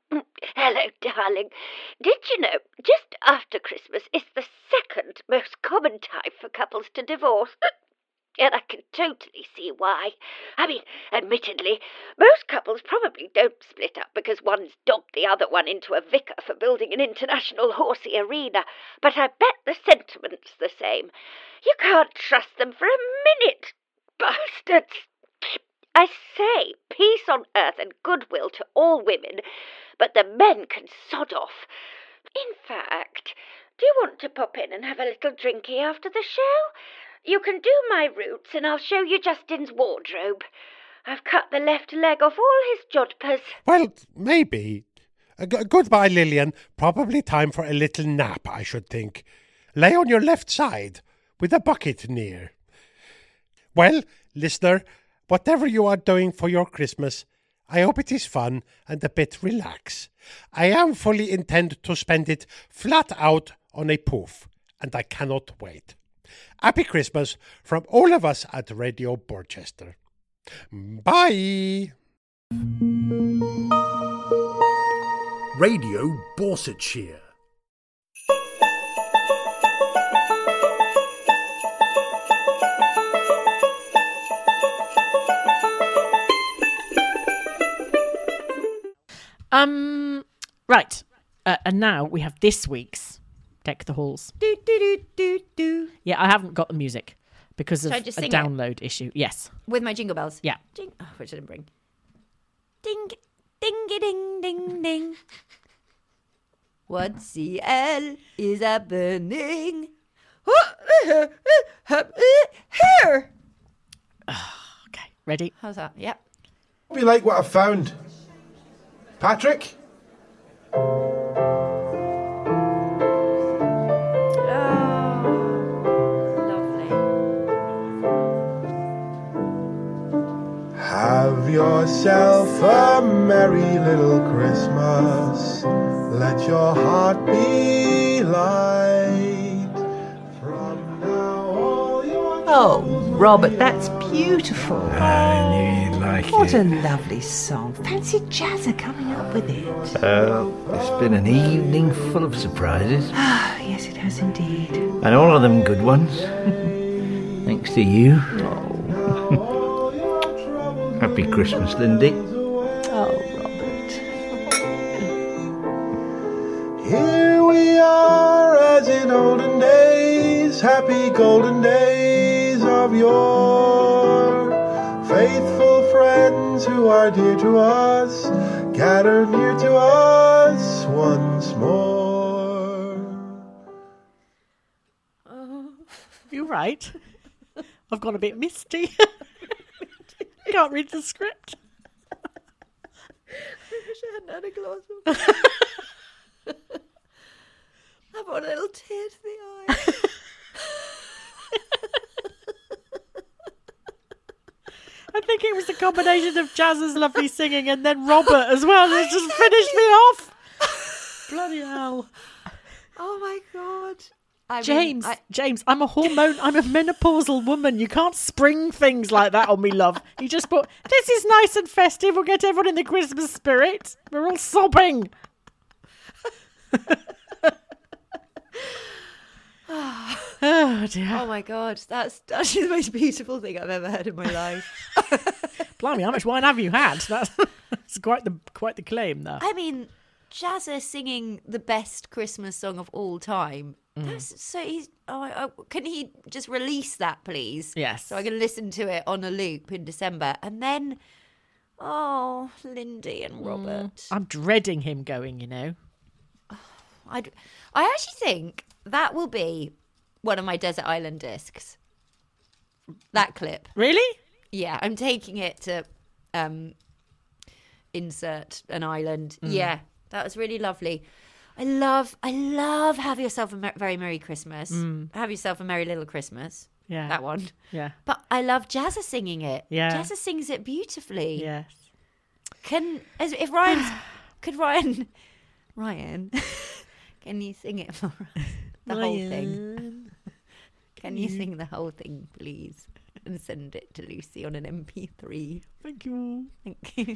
Hello, darling. Did you know, just after Christmas is the second most common time for couples to divorce? And I can totally see why. I mean, admittedly, most couples probably don't split up because one's dobbed the other one into a vicar for building an international horsey arena, but I bet the sentiment's the same. You can't trust them for a minute, bastards. I say peace on earth and goodwill to all women, but the men can sod off. In fact, do you want to pop in and have a little drinky after the show? You can do my roots and I'll show you Justin's wardrobe. I've cut the left leg off all his jodhpurs. Well, maybe. Uh, g- goodbye, Lillian. Probably time for a little nap, I should think. Lay on your left side, with a bucket near. Well, listener, whatever you are doing for your Christmas, I hope it is fun and a bit relax. I am fully intend to spend it flat out on a poof, and I cannot wait. Happy Christmas from all of us at Radio Borchester. Bye! Radio Borsetshire. Um, right. Uh, and now we have this week's Deck the Halls. Do, do, do, do, do. Yeah, I haven't got the music because of Should I just a sing download it? issue. Yes. With my jingle bells? Yeah. Jing- oh, which I didn't bring. Ding, ding, ding, ding, ding. What C L is happening? Here. Okay, ready? How's that? Yep. Hope you like what I've found. Patrick? Have yourself a merry little Christmas. Let your heart be light. From now all your Oh, Robert, that's beautiful. I knew you'd like What it. a lovely song. Fancy Jazza coming up with it. Uh, it's been an evening full of surprises. Ah, yes, it has indeed. And all of them good ones. Thanks to you. Happy Christmas, Lindy. Oh, Robert. Here we are as in olden days, happy golden days of yore. Faithful friends who are dear to us, gather near to us once more. You're right. I've gone a bit misty. Can't read the script. I wish I hadn't had a glass of wine. I've got a little tear to the eye. I think it was the combination of Jazz's lovely singing and then Robert as well. It just finished me off. Bloody hell. Oh my God. I mean, James, I- James, I'm a hormone, I'm a menopausal woman. You can't spring things like that on me, love. You just put, this is nice and festive. We'll get everyone in the Christmas spirit. We're all sobbing. Oh, dear. Oh my God, that's actually the most beautiful thing I've ever heard in my life. Blimey, how much wine have you had? That's, that's quite the quite the claim, though. I mean, Jazza singing the best Christmas song of all time. Mm. That's so he's. Oh, I, I, can he just release that, please? Yes. So I can listen to it on a loop in December, and then, oh, Lindy and Robert. I'm dreading him going, you know. I I actually think that will be one of my Desert Island discs. That clip. Really? Yeah, I'm taking it to um, insert an island. Mm. Yeah, that was really lovely. I love, I love Have Yourself a Mer- Very Merry Christmas. Mm. Have Yourself a Merry Little Christmas. Yeah. That one. Yeah. But I love Jazza singing it. Yeah. Jazza sings it beautifully. Yes. Can, as if Ryan's, could Ryan, Ryan, can you sing it for us? The whole thing. Can you sing the whole thing, please? And send it to Lucy on an M P three. Thank you. Thank you.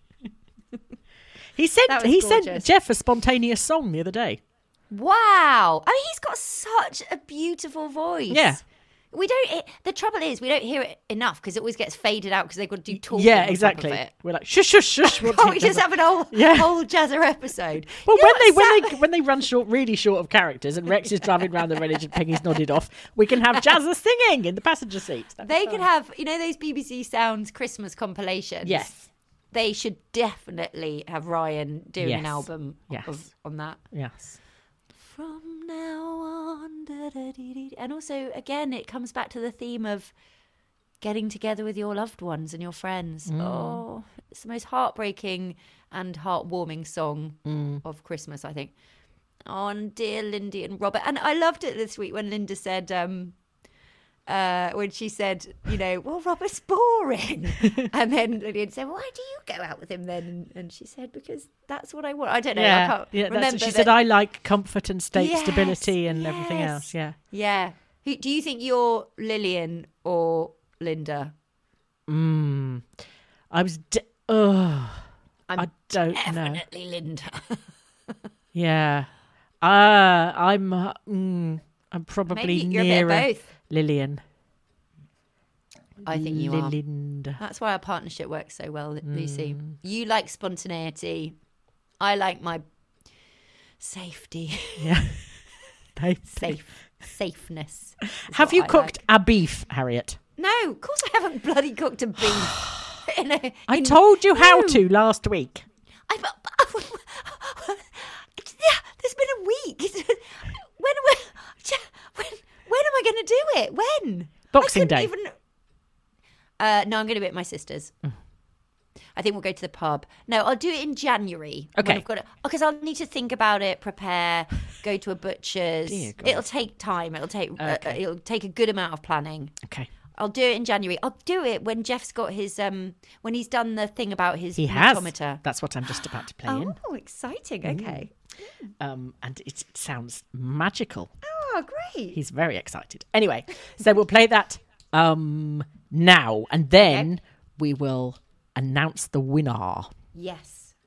He sent That was he gorgeous. sent Jeff a spontaneous song the other day. Wow. I mean, he's got such a beautiful voice. Yeah. We don't, it, the trouble is, we don't hear it enough because it always gets faded out because they've got to do talking. Yeah, on top exactly. of it. We're like shush shush shush. What Oh, do we you just do? have an whole, Yeah. whole Jazzer episode. Well, You know when they what, when Sam- they when they run short, really short of characters, and Rex is driving around the village and Peggy's nodded off, we can have Jazza singing in the passenger seat. That'd be They fun. could have, you know, those B B C Sounds Christmas compilations. Yes. They should definitely have Ryan doing an Yes. album Yes. of, on that. Yes. From now on. Da, da, dee, dee. And also, again, it comes back to the theme of getting together with your loved ones and your friends. Mm. Oh, it's the most heartbreaking and heartwarming song Mm. of Christmas, I think. Oh, and dear Lindy and Robert. And I loved it this week when Linda said, um, uh, when she said, you know, well, Robert's boring. And then Lillian said, why do you go out with him then? And she said, because that's what I want. I don't know. I Yeah, can't yeah. That's remember. what she that- said. I like comfort and state Yes, stability and everything yes. else. Yeah. Yeah. Who, do you think you're Lillian or Linda? Mm. I was. De- Ugh. I'm I don't know. definitely Linda. Yeah. Uh, I'm. uh, Mm, I'm probably Maybe you're a bit of nearer both. Lillian. I think you are. Lilinda. That's why our partnership works so well, Lucy. Mm. You like spontaneity. I like my safety. Yeah. Safe. Safeness. is Have what you I cooked like. a beef, Harriet? No, of course I haven't bloody cooked a beef. in a, I in- told you how No. to last week. I, yeah, there's to do it? When? Boxing I couldn't Day. Even... Uh, no, I'm going to do it at my sister's. Mm. I think we'll go to the pub. No, I'll do it in January. Okay. Because I'll need to think about it, prepare, go to a butcher's. Dear God. It'll take time. It'll take Okay. uh, it'll take a good amount of planning. Okay. I'll do it in January. I'll do it when Jeff's got his um when he's done the thing about his He has. meatometer. That's what I'm just about to play in. Oh, exciting. Okay. Um, and it sounds magical. Oh, great. He's very excited. Anyway, so we'll play that um now, and then Okay. we will announce the winner. Yes.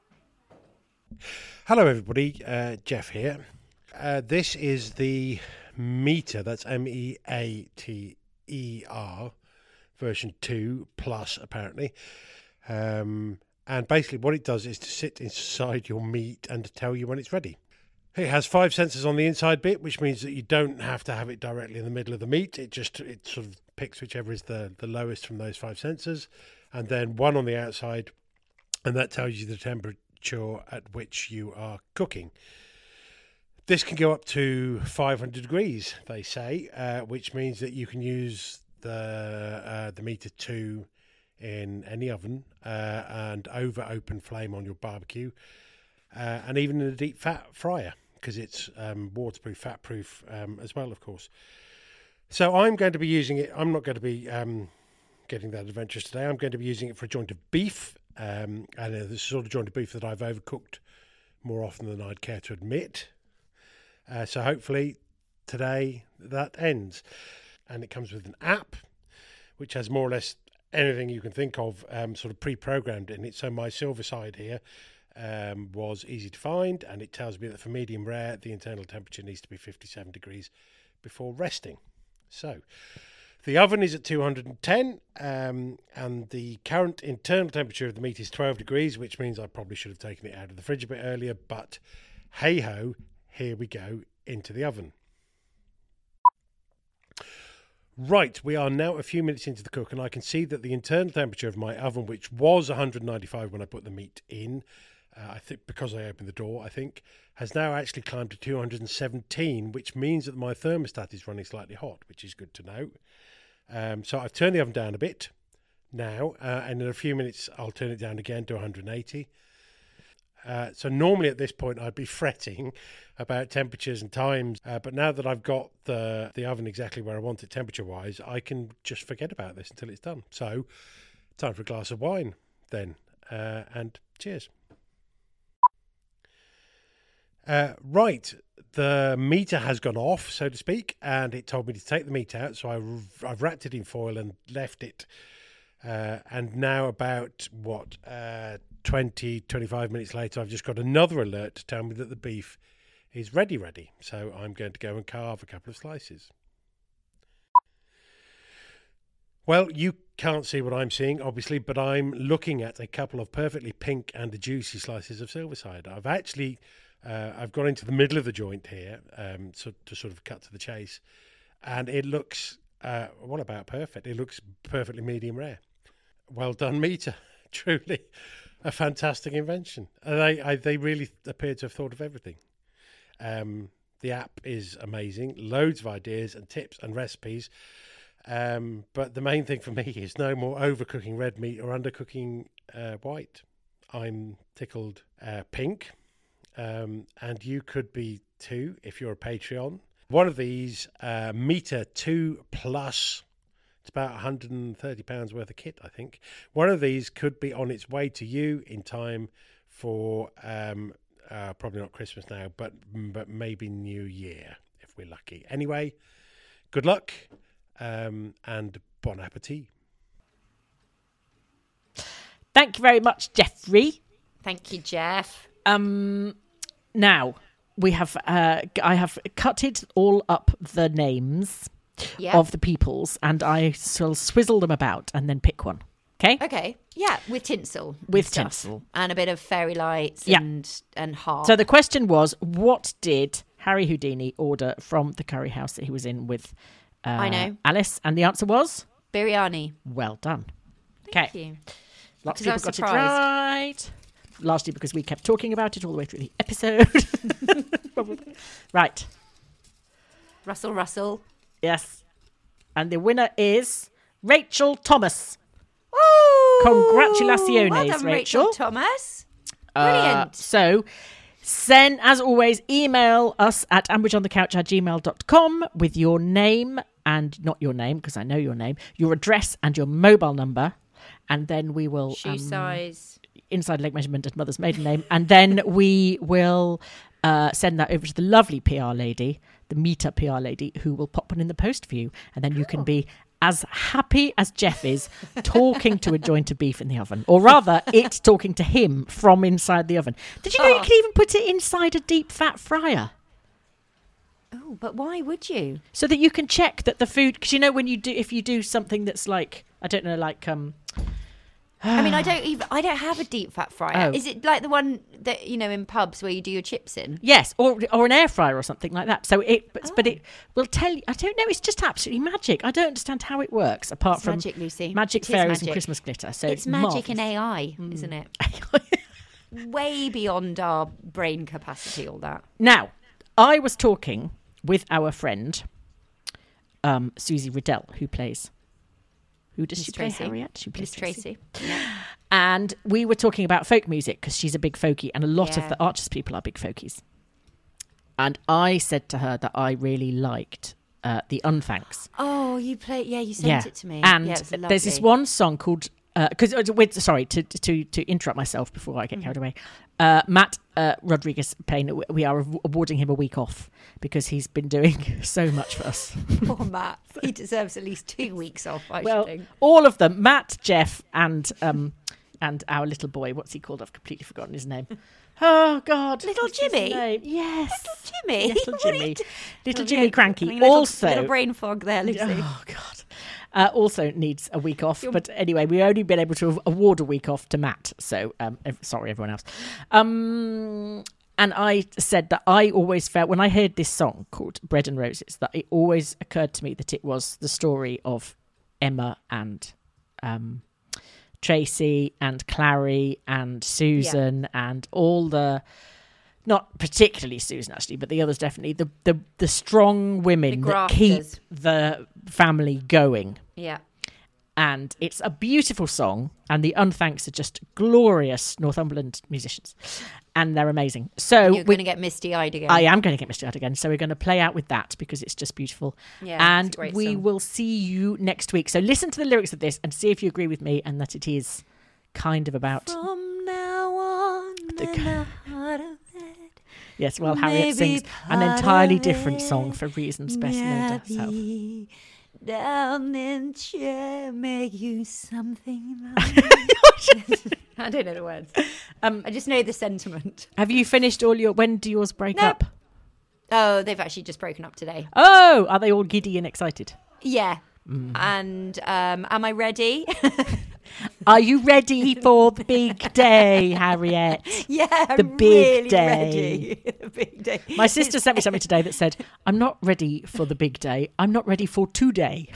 Hello, everybody. Uh, Jeff here. Uh, this is the meter. That's M E A T E R version two plus, apparently. Um, and basically what it does is to sit inside your meat and to tell you when it's ready. It has five sensors on the inside bit, which means that you don't have to have it directly in the middle of the meat. It just it sort of picks whichever is the, the lowest from those five sensors. And then one on the outside, and that tells you the temperature at which you are cooking. This can go up to five hundred degrees, they say, uh, which means that you can use the uh, the meter two in any oven uh, and over open flame on your barbecue, uh, and even in a deep fat fryer, because it's um, waterproof, fat proof um, as well, of course. So I'm going to be using it. I'm not going to be um, getting that adventurous today. I'm going to be using it for a joint of beef, um, and uh, the sort of joint of beef that I've overcooked more often than I'd care to admit. Uh, so hopefully today that ends. And it comes with an app, which has more or less anything you can think of um, sort of pre-programmed in it. So my silver side here um, was easy to find, and it tells me that for medium rare, the internal temperature needs to be fifty-seven degrees before resting. So the oven is at two hundred ten, um, and the current internal temperature of the meat is twelve degrees, which means I probably should have taken it out of the fridge a bit earlier, but hey-ho, here we go into the oven. Right, we are now a few minutes into the cook, and I can see that the internal temperature of my oven, which was one hundred ninety-five when I put the meat in, uh, I think because I opened the door, I think, has now actually climbed to two hundred seventeen, which means that my thermostat is running slightly hot, which is good to know. Um, so I've turned the oven down a bit now, uh, and in a few minutes I'll turn it down again to one hundred eighty. Uh, so normally at this point I'd be fretting about temperatures and times, uh, but now that I've got the the oven exactly where I want it temperature-wise, I can just forget about this until it's done. So, time for a glass of wine then, uh, and cheers. Uh, right, the meter has gone off, so to speak, and it told me to take the meat out, so I, I've wrapped it in foil and left it. Uh, and now about, what, uh, twenty, twenty-five minutes later, I've just got another alert to tell me that the beef is ready, ready. So I'm going to go and carve a couple of slices. Well, you can't see what I'm seeing, obviously, but I'm looking at a couple of perfectly pink and juicy slices of Silverside. I've actually, uh, I've gone into the middle of the joint here um, so, to sort of cut to the chase, and it looks, uh, what about perfect? It looks perfectly medium rare. Well done, meter. Truly a fantastic invention. And they, I, they really appear to have thought of everything. Um, the app is amazing. Loads of ideas and tips and recipes. Um, but the main thing for me is no more overcooking red meat or undercooking uh, white. I'm tickled uh, pink. Um, and you could be too if you're a Patreon. One of these, uh, Meter two Plus, it's about one hundred thirty pounds worth of kit, I think. One of these could be on its way to you in time for, um, uh, probably not Christmas now, but but maybe New Year, if we're lucky. Anyway, good luck, um, and bon appetit. Thank you very much, Jeffrey. Thank you, Jeff. Um, now, we have, uh, I have cutted all up the names Yeah. of the peoples, and I shall swizzle them about and then pick one. Okay? Okay. Yeah, with tinsel. and With stuff. tinsel. And a bit of fairy lights Yeah. and, and heart. So the question was, what did Harry Houdini order from the curry house that he was in with uh, I know. Alice? And the answer was? Biryani. Well done. Thank okay. you. Lots of Because I people was got surprised. it right. Largely because we kept talking about it all the way through the episode. Right. Russell, Russell. Yes. And the winner is Rachel Thomas. Ooh, Congratulations, well done, Rachel. Rachel Thomas. Brilliant. Uh, so, send, as always, email us at ambridgeonthecouch at gmail dot com with your name and not your name, because I know your name, your address and your mobile number. And then we will... Shoe um, size. Inside leg measurement and mother's maiden name. And then we will uh, send that over to the lovely P R lady, the meetup P R lady, who will pop one in the post for you. And then you can be as happy as Jeff is talking to a joint of beef in the oven. Or rather, it's talking to him from inside the oven. Did you know Oh. you could even put it inside a deep fat fryer? Oh, but why would you? So that you can check that the food... Because you know when you do... If you do something that's like... I don't know, like... um. I mean, I don't even. I don't have a deep fat fryer. Oh. Is it like the one that you know in pubs where you do your chips in? Yes, or or an air fryer or something like that. So it, but, oh. but it will tell you. I don't know. It's just absolutely magic. I don't understand how it works apart it's from magic, Lucy. magic it fairies magic. and Christmas glitter. So it's, it's magic marvellous. and A I, mm. isn't it? Way beyond our brain capacity. All that. Now, I was talking with our friend um, Susie Riddell, who plays. Who does Miss she play? Tracy. Harriet. She plays Miss Tracy. Tracy. Yeah. And we were talking about folk music because she's a big folkie, and a lot Yeah. of the Archers people are big folkies. And I said to her that I really liked uh, the Unthanks. Oh, you play? Yeah, you sent yeah. it to me. And yeah, it was there's this lovely. one song called because uh, with sorry to to to interrupt myself before I get carried away. Uh, Matt uh, Rodriguez Payne, we are awarding him a week off because he's been doing so much for us. Poor Matt. He deserves at least two weeks off. I well, should think. all of them, Matt, Jeff, and um, and our little boy. What's he called? I've completely forgotten his name. Oh God, Little what's his Jimmy? name? Yes, Little Jimmy. little What are you Jimmy, do- little Oh, Jimmy yeah. Cranky. I mean, little- also, little brain fog there, Lucy. Oh God. Uh, also needs a week off, but anyway, we've only been able to award a week off to Matt. So um, ev- sorry, everyone else. Um, and I said that I always felt when I heard this song called "Bread and Roses" that it always occurred to me that it was the story of Emma and um, Tracy and Clary and Susan yeah. and all the. Not particularly Susan, actually, but the others definitely. The the, the strong women The that keep grafters. the family going. Yeah. And it's a beautiful song, and the Unthanks are just glorious Northumberland musicians, and they're amazing. So You're going to get misty-eyed again. I am going to get misty-eyed again, so we're going to play out with that because it's just beautiful. Yeah, and it's a great we song. will see you next week. So listen to the lyrics of this and see if you agree with me and that it is kind of about... From now on, The- in the heart of it, Yes, well, Harriet maybe sings an part entirely of different it, song for reasons best known to herself. maybe down in chair, make you something like I don't know the words. Um, I just know the sentiment. Have you finished all your... When do yours break Nope. up? Oh, they've actually just broken up today. Oh, are they all giddy and excited? Yeah. Mm. And um, am I ready? Are you ready for the big day, Harriet? Yeah, the I'm big really day. ready. The big day. My sister sent me something today that said, "I'm not ready for the big day. I'm not ready for today."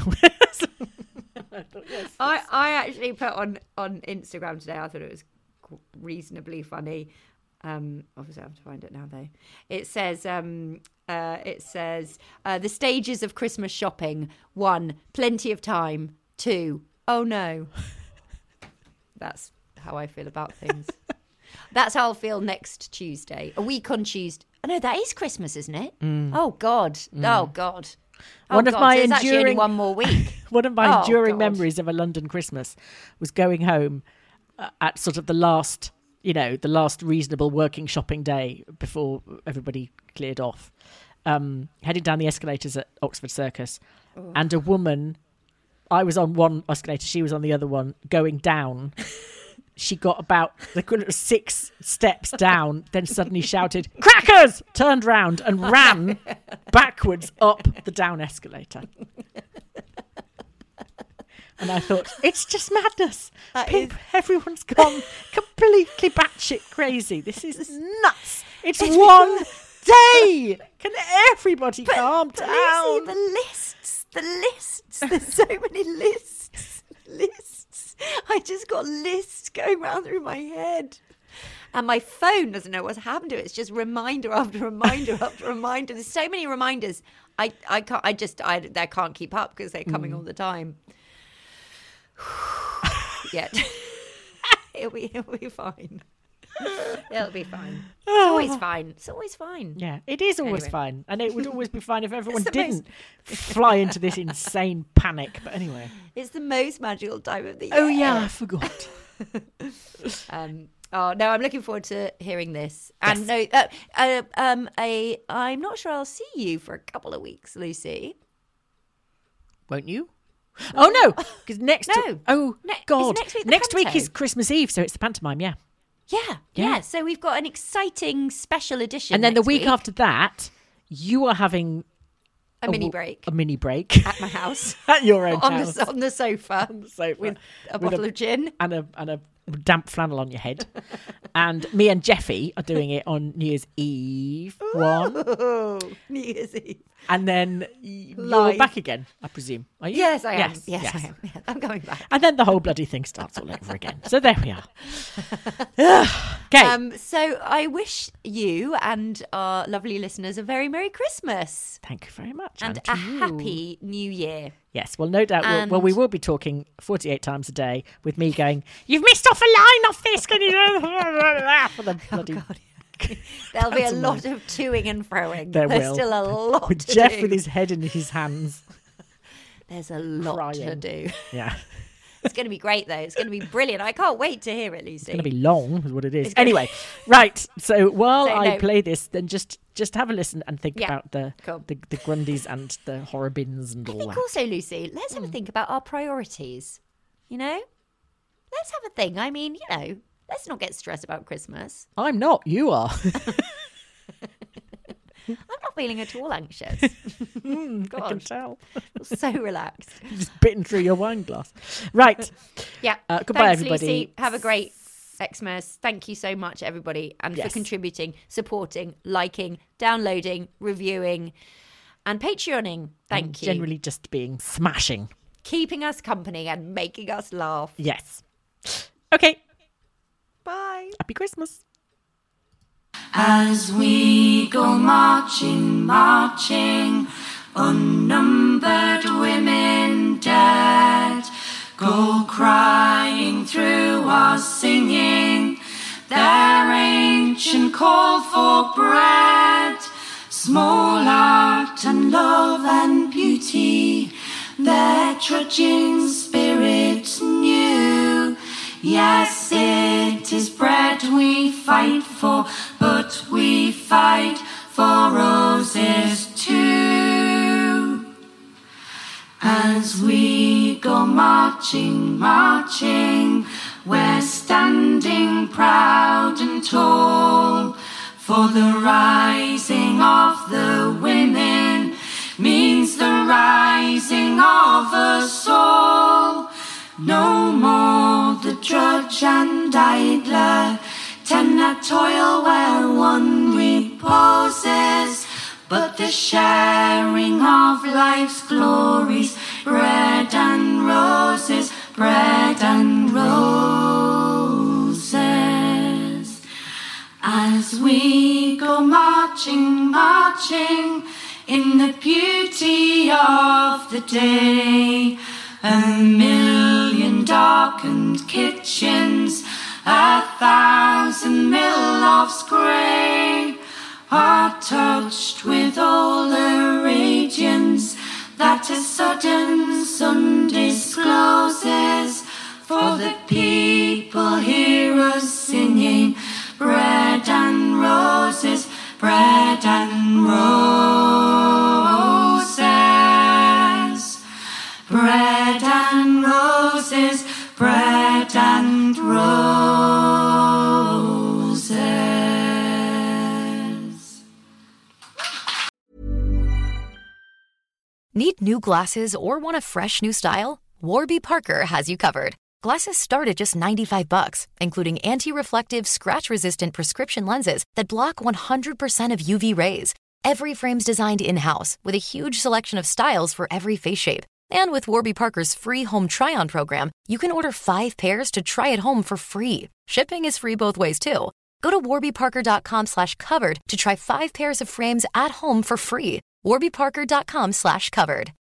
I, thought, yes, I, I actually put on, on Instagram today, I thought it was qu- reasonably funny. Um, obviously, I have to find it now, though. It says, um, uh, it says uh, the stages of Christmas shopping. One, plenty of time. Two, oh no. That's how I feel about things. That's how I'll feel next Tuesday. A week on Tuesday. Oh, no, that is Christmas, isn't it? Mm. Oh, God. Mm. Oh, God. Oh, One of God. my So there's actually only enduring one more week. One of my Oh, enduring God. memories of a London Christmas was going home uh, at sort of the last, you know, the last reasonable working shopping day before everybody cleared off. Um, heading down the escalators at Oxford Circus, Oh. and a woman. I was on one escalator, she was on the other one, going down. She got about the equivalent of six steps down, then suddenly shouted, "Crackers!" Turned round and ran backwards up the down escalator. And I thought, it's just madness. People, everyone's gone completely batshit crazy. This is nuts. It's one day. Can everybody But- calm but down? Lucy, the lists, the lists. There's so many lists, lists. I just got lists going round through my head. And my phone doesn't know what's happened to it. It's just reminder after reminder after reminder. There's so many reminders. I, I can't. I just I, I can't keep up because they're coming mm. all the time. Yet it'll be it'll be fine. It'll be fine. It's always fine. It's always fine. Yeah, it is always anyway. fine, and it would always be fine if everyone the didn't most... fly into this insane panic. But anyway, it's the most magical time of the year. Oh yeah, I forgot. um. Oh no, I'm looking forward to hearing this. And yes. no, uh, uh, um, a I'm not sure I'll see you for a couple of weeks, Lucy. Won't you? Oh no, because next. No. Oh ne- God, next week. Next week is Christmas Eve, so it's the pantomime. Yeah. Yeah, yeah, yeah. So we've got an exciting special edition. And then the next week, week after that, you are having a, a mini break. A mini break at my house, at your own on house, the, on the sofa, on the sofa with a with bottle a, of gin and a and a damp flannel on your head. And me and Jeffy are doing it on New Year's Eve. One, Ooh, New Year's Eve. And then you're Live. back again, I presume. Are you? Yes, I am. Yes, yes, yes. I am. Yeah, I'm coming back. And then the whole bloody thing starts all over again. So there we are. Okay. Um, so I wish you and our lovely listeners a very Merry Christmas. Thank you very much. And, and a you. Happy New Year. Yes, well, no doubt. We'll, And- well, we will be talking forty-eight times a day with me going, "You've missed off a line off this. Can you?" For the bloody. Oh, God. There'll be a lot of toing and froing. There There's will. still a lot with to Jeff do. with his head in his hands. There's a lot Crying. to do. Yeah. It's going to be great, though. It's going to be brilliant. I can't wait to hear it, Lucy. It's going to be long, is what it is. It's gonna Anyway, be- right. So while So, I no. play this, then just just have a listen and think Yeah, about the, cool. the the Grundys and the horror bins and I all think that. also, Lucy, let's have a think about our priorities. You know? Let's have a think. I mean, you know, let's not get stressed about Christmas. I'm not. You are. I'm not feeling at all anxious. Mm, I can tell. So relaxed. Just bitten through your wine glass. Right. Yeah. Uh, goodbye, Thanks, everybody. Lucy. Have a great Xmas. Thank you so much, everybody, and Yes. for contributing, supporting, liking, downloading, reviewing, and Patreoning. Thank And you. Generally just being smashing. Keeping us company and making us laugh. Yes. Okay. Bye. Happy Christmas. As we go marching, marching, unnumbered women dead go crying through our singing their ancient call for bread, small art and love and beauty, their trudging spirit new. Yes, it is bread we fight for, but we fight for roses too. As we go marching, marching, we're standing proud and tall, for the rising of the women means the rising of us all. No more the drudge and idler, tend that toil where one reposes, but the sharing of life's glories, bread and roses, bread and roses. As we go marching, marching, in the beauty of the day, a million darkened kitchens, a thousand mill-offs grey, are touched with all the radiance that a sudden sun discloses. For the people hear us singing, bread and roses, bread and roses, bread and roses, bread and roses. Need new glasses or want a fresh new style? Warby Parker has you covered. Glasses start at just ninety-five bucks, including anti-reflective, scratch-resistant prescription lenses that block one hundred percent of U V rays. Every frame's designed in-house with a huge selection of styles for every face shape. And with Warby Parker's free home try-on program, you can order five pairs to try at home for free. Shipping is free both ways, too. Go to warbyparker.com slash covered to try five pairs of frames at home for free. warbyparker.com slash covered.